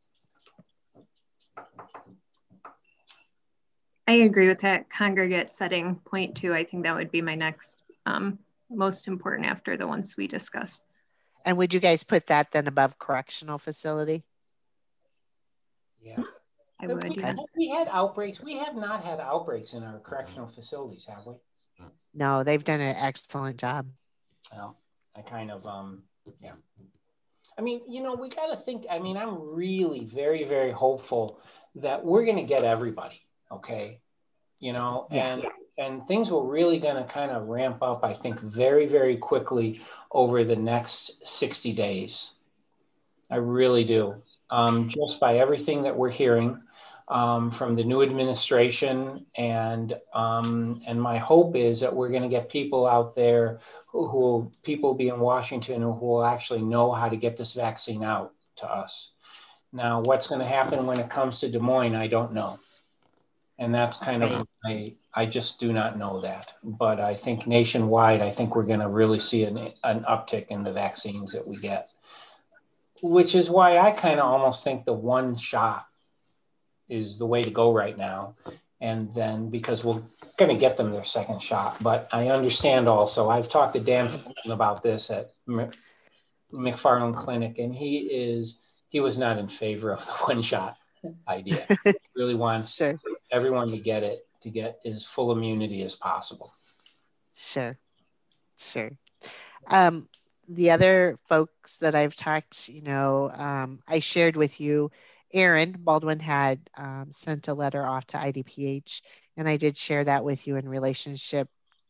I agree with that congregate setting point too. I think that would be my next um, most important after the ones we discussed. And would you guys put that then above correctional facility? Yeah. I would, we, yeah. we had outbreaks. We have not had outbreaks in our correctional facilities, have we? No, they've done an excellent job. Well, I kind of, um, yeah. I mean, you know, we got to think, I mean, I'm really very, very hopeful that we're going to get everybody, okay? You know, Yeah. and and things were really going to kind of ramp up, I think, very, very quickly over the next sixty days. I really do. Um, just by everything that we're hearing um, from the new administration. And, um, and my hope is that we're going to get people out there who, who will, people be in Washington who will actually know how to get this vaccine out to us. Now, what's going to happen when it comes to Des Moines, I don't know. And that's kind of, I, I just do not know that. But I think nationwide, I think we're going to really see an, an uptick in the vaccines that we get, which is why I kind of almost think the one shot is the way to go right now. And then because we're going to get them their second shot. But I understand also, I've talked to Dan about this at McFarland Clinic, and he is, he was not in favor of the one shot idea. He really wants Sure. everyone to get it, to get as full immunity as possible. Sure. Sure. Um, the other folks that I've talked, you know, um, I shared with you, Aaron Baldwin had um, sent a letter off to I D P H, and I did share that with you in relationship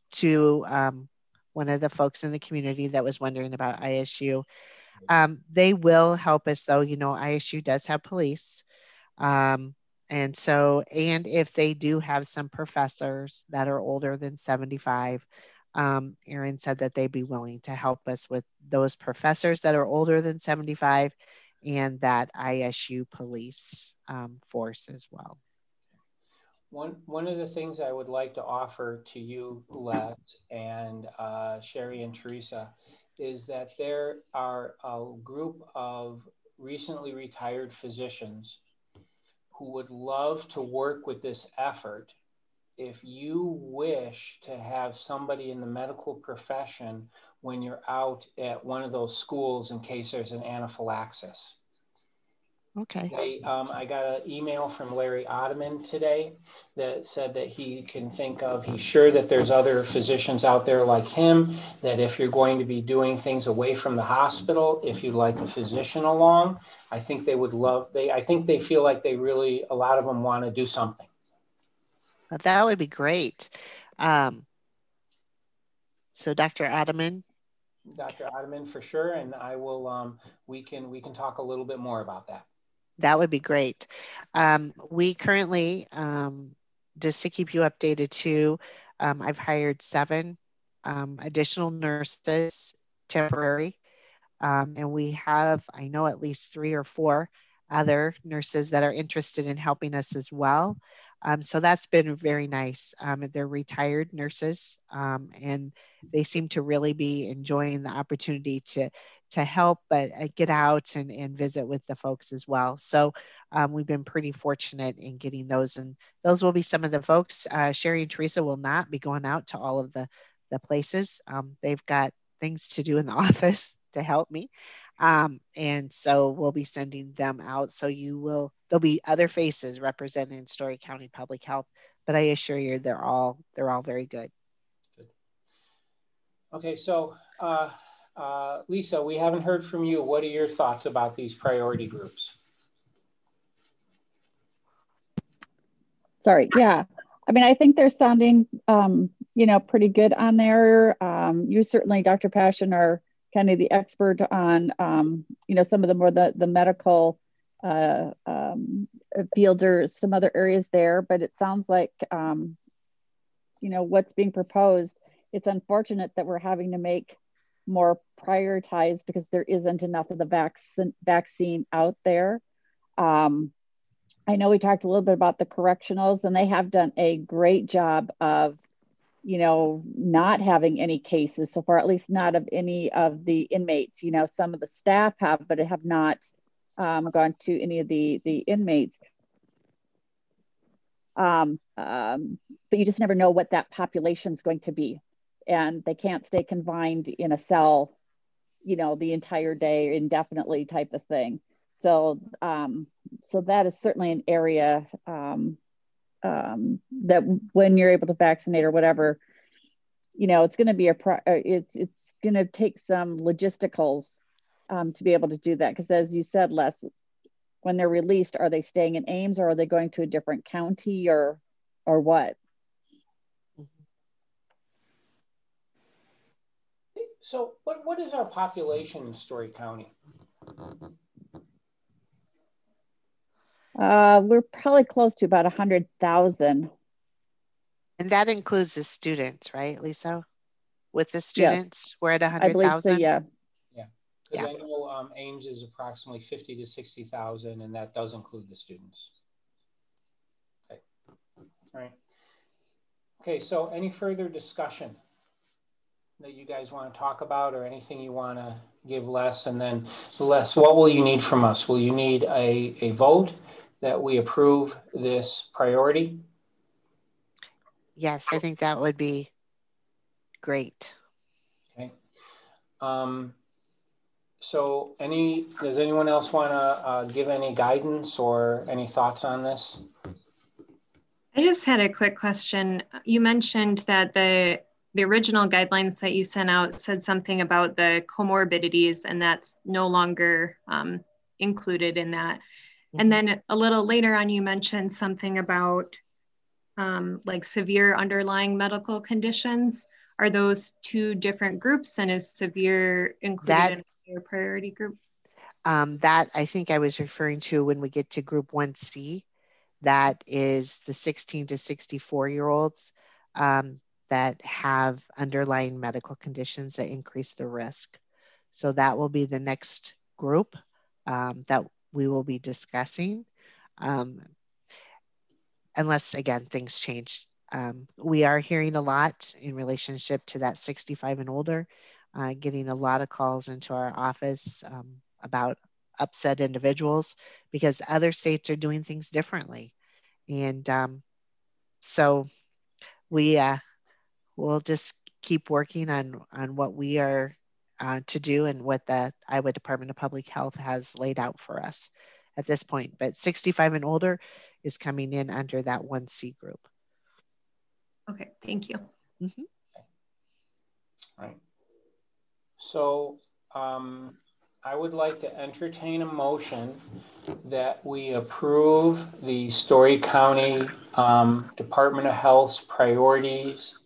to um, one of the folks in the community that was wondering about I S U. Um, they will help us though. You know, I S U does have police. Um, and so, and if they do have some professors that are older than seventy-five, um, Erin said that they'd be willing to help us with those professors that are older than seventy-five and that I S U police um, force as well. One, one of the things I would like to offer to you, Les, and uh, Sherry and Teresa, is that there are a group of recently retired physicians who would love to work with this effort. If you wish to have somebody in the medical profession when you're out at one of those schools in case there's an anaphylaxis. Okay. They, um, I got an email from Larry Ottoman today that said that he can think of, he's sure that there's other physicians out there like him, that if you're going to be doing things away from the hospital, if you'd like a physician along, I think they would love, they, I think they feel like they really, a lot of them want to do something. Well, that would be great. Um, so Doctor Ottoman. Doctor Ottoman for sure. And I will, um, we can, we can talk a little bit more about that. That would be great. Um, we currently, um, just to keep you updated too, um, I've hired seven um, additional nurses, temporary, um, and we have, I know at least three or four other nurses that are interested in helping us as well. Um, so that's been very nice. Um, they're retired nurses, um, and they seem to really be enjoying the opportunity to to help, but uh, get out and, and visit with the folks as well. So um, we've been pretty fortunate in getting those, and those will be some of the folks. Uh, Sherry and Teresa will not be going out to all of the, the places. Um, they've got things to do in the office to help me. Um, and so we'll be sending them out. So you will, there'll be other faces representing Story County Public Health, but I assure you they're all, they're all very good. Good. Okay, so uh, uh, Lisa, we haven't heard from you. What are your thoughts about these priority groups? Sorry, yeah. I mean, I think they're sounding, um, you know, pretty good on there. Um, you certainly, Doctor Passion, are kind of the expert on, um, you know, some of the more the, the medical uh, um, fields or some other areas there, but it sounds like, um, you know, what's being proposed, it's unfortunate that we're having to make more prioritized because there isn't enough of the vaccine vaccine out there. Um, I know we talked a little bit about the correctionals, and they have done a great job of, you know, not having any cases so far, at least not of any of the inmates. You know, some of the staff have, but have not um, gone to any of the, the inmates. Um, um, but you just never know what that population is going to be. And they can't stay confined in a cell, you know, the entire day indefinitely type of thing. So, um, so that is certainly an area um, um, that when you're able to vaccinate or whatever, you know, it's going to be a, pro it's, it's going to take some logisticals um, to be able to do that. Because as you said, Les, when they're released, are they staying in Ames or are they going to a different county or, or what? So what, what is our population in Story County? Uh, we're probably close to about one hundred thousand. And that includes the students, right, Lisa? With the students, yes. We're at one hundred thousand? I believe so, yeah. Yeah, because yeah. I know um, Ames is approximately fifty to sixty thousand, and that does include the students. Okay, all right. Okay, so any further discussion that you guys want to talk about, or anything you want to give Les? And then Les, what will you need from us? Will you need a, a vote that we approve this priority? Yes, I think that would be great. Okay. Um, so any, does anyone else want to uh, give any guidance or any thoughts on this? I just had a quick question. You mentioned that the the original guidelines that you sent out said something about the comorbidities, and that's no longer um, included in that. Mm-hmm. And then a little later on, you mentioned something about um, like severe underlying medical conditions. Are those two different groups, and is severe included That, in your priority group? Um, that I think I was referring to when we get to group one C, that is the sixteen to sixty-four year olds um, that have underlying medical conditions that increase the risk. So that will be the next group um, that we will be discussing. Um, unless again, things change. Um, we are hearing a lot in relationship to that sixty-five and older, uh, getting a lot of calls into our office um, about upset individuals because other states are doing things differently. And um, so we uh, will just keep working on, on what we are uh, to do and what the Iowa Department of Public Health has laid out for us at this point. But sixty-five and older is coming in under that one C group. Okay, thank you. Mm-hmm. Right. So um, I would like to entertain a motion that we approve the Story County um, Department of Health's priorities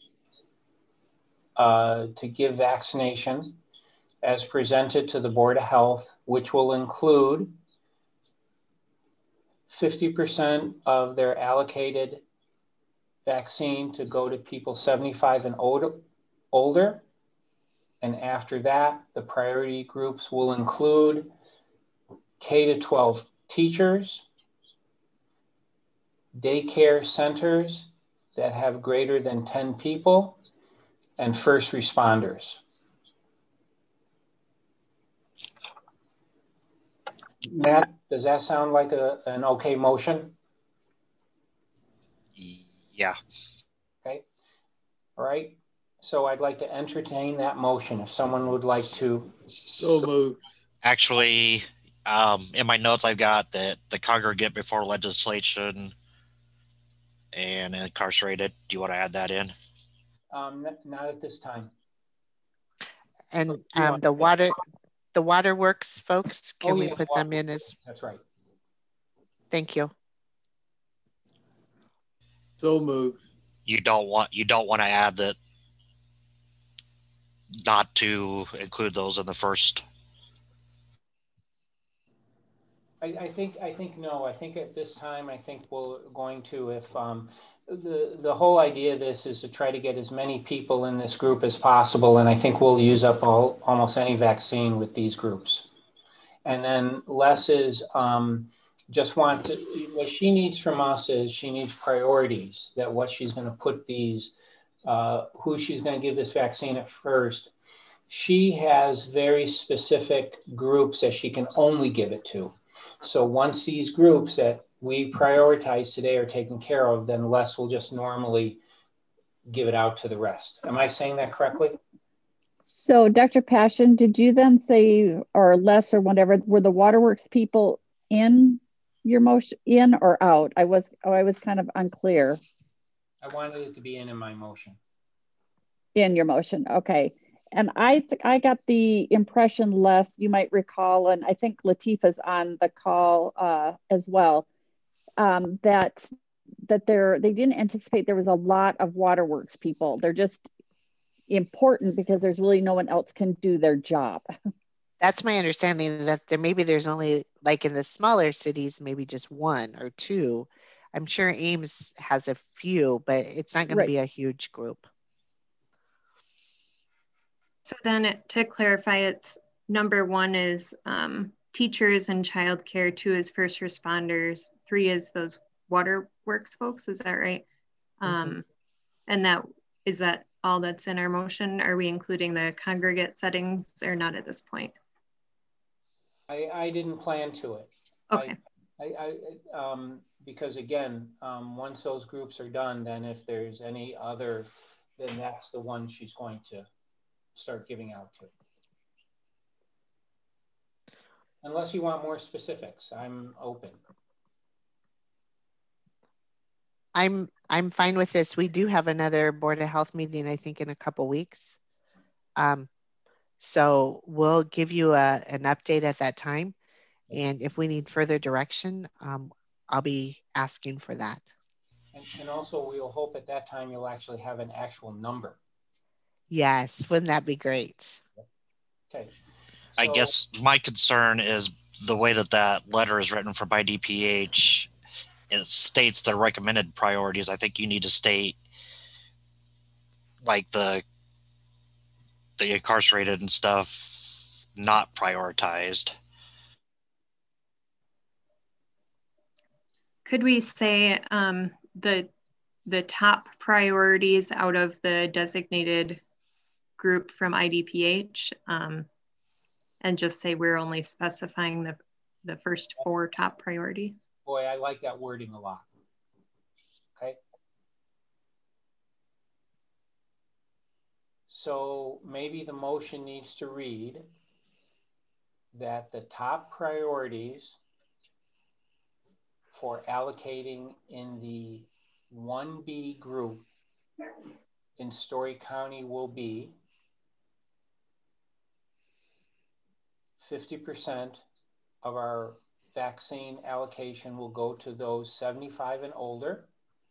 uh, to give vaccination as presented to the Board of Health, which will include fifty percent of their allocated vaccine to go to people seventy-five and older, older. And after that, the priority groups will include K to twelve teachers, daycare centers that have greater than ten people, and first responders. Matt, does that sound like a, an okay motion? Yeah. Okay. All right. So I'd like to entertain that motion if someone would like to. So moved. Actually, um, in my notes, I've got that the congregate before legislation and incarcerated. Do you want to add that in? Um, not at this time. And um, the water, the waterworks folks, can oh, we yeah, put them in as? That's right. Thank you. So moved. You don't want you don't want to add that. Not to include those in the first. I, I think I think no. I think at this time, I think we're going to if um, the the whole idea of this is to try to get as many people in this group as possible, and I think we'll use up all almost any vaccine with these groups. And then Les is um, just want to what she needs from us is she needs priorities. That what she's going to put these. Uh, who she's going to give this vaccine at first. She has very specific groups that she can only give it to. So once these groups that we prioritize today are taken care of, then Les will just normally give it out to the rest. Am I saying that correctly? So Doctor Passion, did you then say, or Les or whatever, were the waterworks people in your motion, in or out? I was, oh, I was kind of unclear. I wanted it to be in in my motion. In your motion, okay. And I th I got the impression, Les, you might recall, and I think Latifah's on the call uh, as well, um, that that there they didn't anticipate there was a lot of waterworks people. They're just important because there's really no one else can do their job. That's my understanding, that there maybe there's only, like in the smaller cities, maybe just one or two. I'm sure Ames has a few, but it's not going right. to be a huge group. So then to clarify, it's number one is um, teachers and childcare, two is first responders, three is those waterworks folks, is that right? Mm-hmm. Um, and that, is that all that's in our motion? Are we including the congregate settings or not at this point? I, I didn't plan to it. Okay. I, I, I um, because again, um, once those groups are done, then if there's any other, then that's the one she's going to start giving out to. Unless you want more specifics, I'm open. I'm I'm fine with this. We do have another Board of Health meeting, I think, in a couple weeks. Um, so we'll give you a, an update at that time. And if we need further direction, um, I'll be asking for that. And, and also we'll hope at that time you'll actually have an actual number. Yes, wouldn't that be great? Okay. I So- guess my concern is the way that that letter is written from I D P H. It states the recommended priorities. I think you need to state like the the incarcerated and stuff not prioritized. Could we say um, the the top priorities out of the designated group from I D P H, um, and just say we're only specifying the the first four top priorities? Boy, I like that wording a lot. Okay. So maybe the motion needs to read that the top priorities for allocating in the one B group in Story County will be fifty percent of our vaccine allocation will go to those seventy-five and older.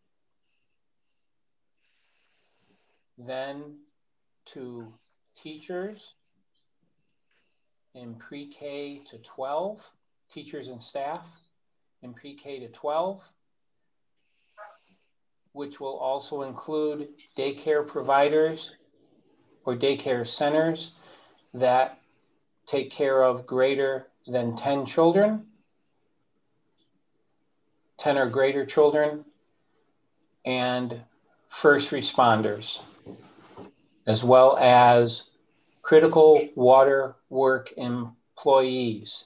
Then to teachers in pre-K to twelve, teachers and staff in pre-K to twelve, which will also include daycare providers or daycare centers that take care of greater than ten children, ten or greater children, and first responders, as well as critical water work employees.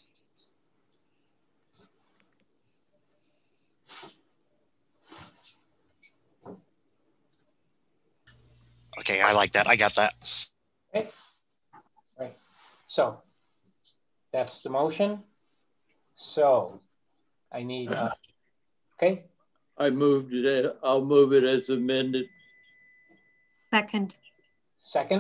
Okay, I like that. I got that. Okay. Right. So that's the motion. So I need, uh, okay. I moved it. I'll move it as amended. Second. Second.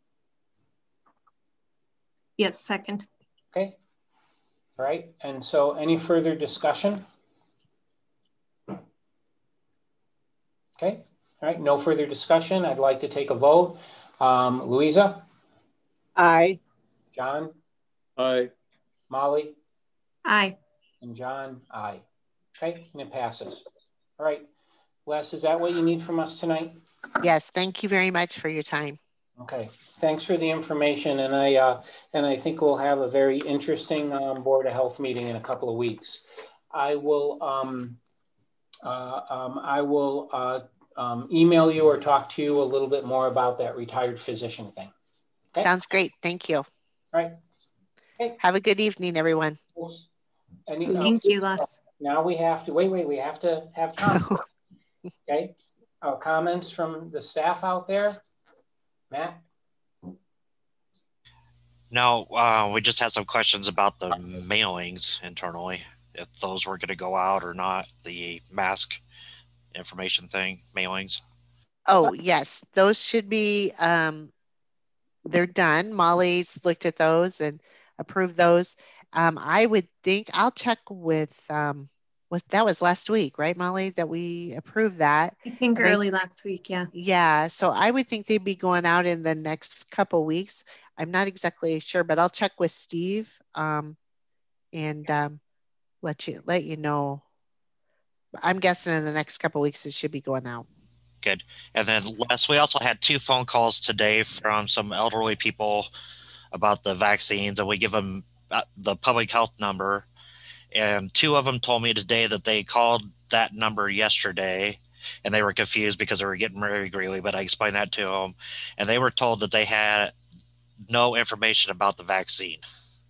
Yes, second. Okay. All right. And so any further discussion? Okay. All right. No further discussion. I'd like to take a vote. Um, Louisa? Aye. John? Aye. Molly? Aye. And John? Aye. Okay. And it passes. All right. Les, is that what you need from us tonight? Yes, thank you very much for your time. Okay, thanks for the information, and I uh, and I think we'll have a very interesting um, Board of Health meeting in a couple of weeks. I will um, uh, um, I will uh, um, email you or talk to you a little bit more about that retired physician thing. Okay? Sounds great. Thank you. All right. Okay. Have a good evening, everyone. Any, uh, Thank you, Les. Now we have to wait. Wait, we have to have comments. Okay, uh, comments from the staff out there. Matt? No, uh, we just had some questions about the mailings internally, if those were going to go out or not, the mask information thing, mailings. Oh, yes, those should be, um, they're done. Molly's looked at those and approved those. Um, I would think, I'll check with, um, with, that was last week, right, Molly, that we approved that. I think And they- early last week, yeah. Yeah, so I would think they'd be going out in the next couple weeks. I'm not exactly sure, but I'll check with Steve um, and um, let you let you know. I'm guessing in the next couple weeks it should be going out. Good. And then Les, we also had two phone calls today from some elderly people about the vaccines, and we give them uh, the public health number. And two of them told me today that they called that number yesterday and they were confused because they were getting very greedy, but I explained that to them. And they were told that they had no information about the vaccine.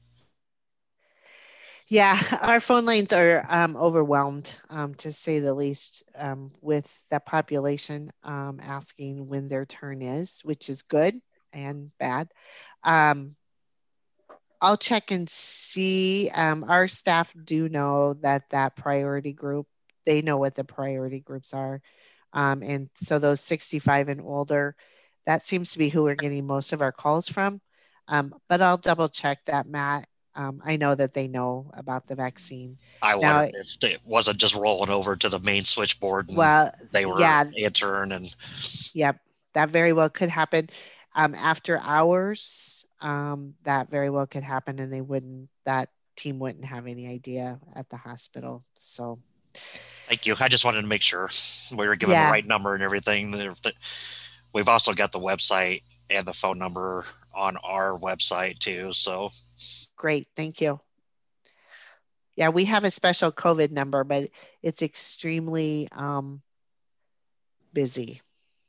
Yeah, our phone lines are um, overwhelmed, um, to say the least, um, with that population um, asking when their turn is, which is good and bad. Um, I'll check and see. Um, our staff do know that that priority group, they know what the priority groups are. Um, and so those sixty-five and older, that seems to be who we're getting most of our calls from. Um, but I'll double check that, Matt. um, I know that they know about the vaccine. I Now, wondered if it wasn't just rolling over to the main switchboard and well, they were yeah, answering and. Yep, that very well could happen. Um, after hours, um, that very well could happen, and they wouldn't, that team wouldn't have any idea at the hospital. So, thank you. I just wanted to make sure we were given yeah. the right number and everything. We've also got the website and the phone number on our website too. So great, thank you. Yeah, we have a special COVID number, but it's extremely um, busy.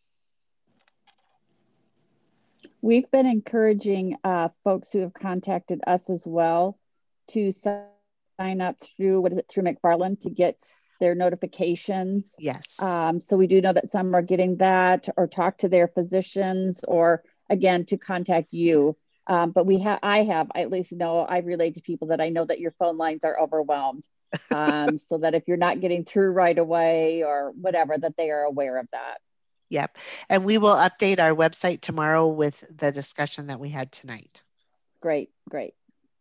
We've been encouraging uh, folks who have contacted us as well to sign up through, what is it, through McFarland to get their notifications. Yes. Um, so we do know that some are getting that, or talk to their physicians, or again, to contact you. Um, but we have, I have, I at least know, I relate to people that I know that your phone lines are overwhelmed. Um, so that if you're not getting through right away or whatever, that they are aware of that. Yep. And we will update our website tomorrow with the discussion that we had tonight. Great, great.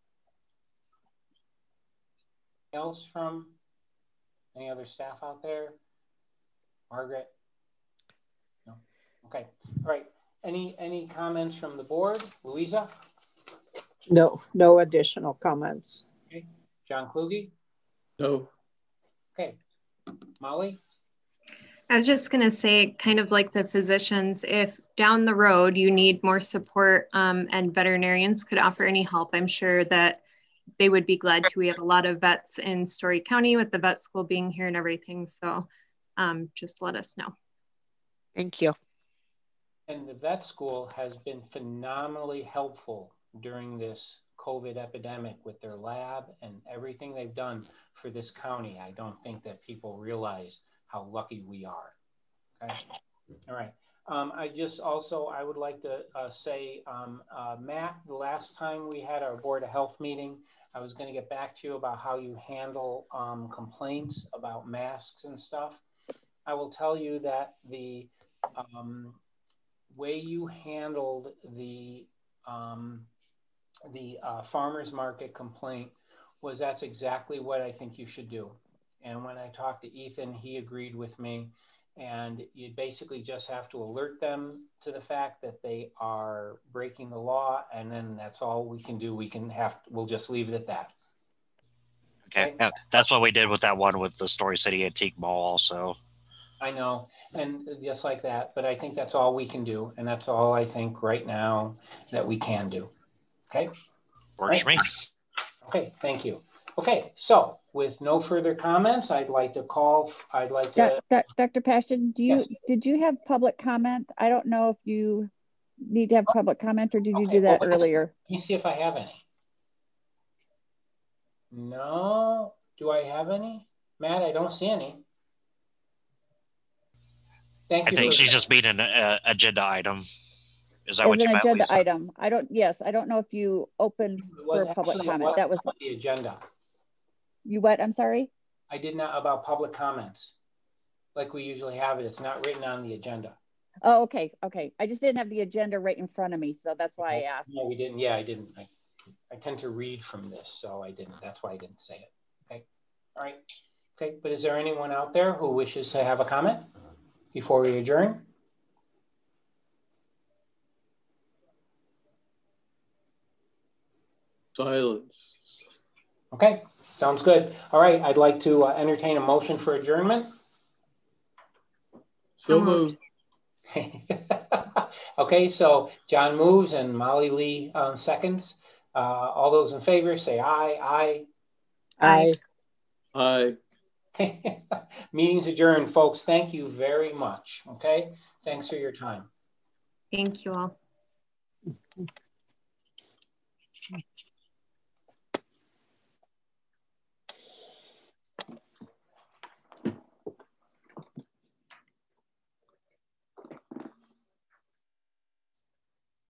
Else from any other staff out there? Margaret? No. Okay. All right. Any any comments from the board? Louisa? No, no additional comments. Okay. John Kluge? No. Okay. Molly? I was just going to say, kind of like the physicians, if down the road you need more support um, and veterinarians could offer any help, I'm sure that they would be glad to. We have a lot of vets in Story County with the vet school being here and everything. So um, just let us know. Thank you. And the vet school has been phenomenally helpful during this COVID epidemic with their lab and everything they've done for this county. I don't think that people realize how lucky we are. Okay. All right. Um, I just also, I would like to uh, say, um, uh, Matt, the last time we had our Board of Health meeting, I was going to get back to you about how you handle um, complaints about masks and stuff. I will tell you that the um, way you handled the um, the uh, farmers market complaint was that's exactly what I think you should do. And when I talked to Ethan, he agreed with me. And you basically just have to alert them to the fact that they are breaking the law. And then that's all we can do. We can have, we'll just leave it at that. okay, Okay. yeah, that's what we did with that one with the Story City Antique Mall also. I know, and just like that, but I think that's all we can do. And that's all I think right now that we can do. Okay. Works for me. Okay, thank you. Okay, so with no further comments, I'd like to call, I'd like to. Doctor Passion, do you, Yes. did you have public comment? I don't know if you need to have public comment, or did you Okay, do that well, earlier? Let me see if I have any. No, do I have any? Matt, I don't see any. Thank I you. think for she's that. just being an uh, agenda item. Is that As what you an meant, agenda Lisa? item. I don't, yes, I don't know if you opened It was for public actually, it comment. That was, on the agenda. you what, I'm sorry? I did not about public comments. Like we usually have it. It's not written on the agenda. Oh, okay, okay. I just didn't have the agenda right in front of me, so that's why I asked. No, we didn't. Yeah, I didn't. I, I tend to read from this, so I didn't. That's why I didn't say it. Okay. All right. Okay. But is there anyone out there who wishes to have a comment before we adjourn? Silence. Okay. Sounds good. All right. I'd like to uh, entertain a motion for adjournment. So moved. Okay. So John moves and Molly Lee um, seconds. Uh, all those in favor say aye. Aye. Aye. Aye. Meeting's adjourned, folks. Thank you very much. Okay. Thanks for your time. Thank you all.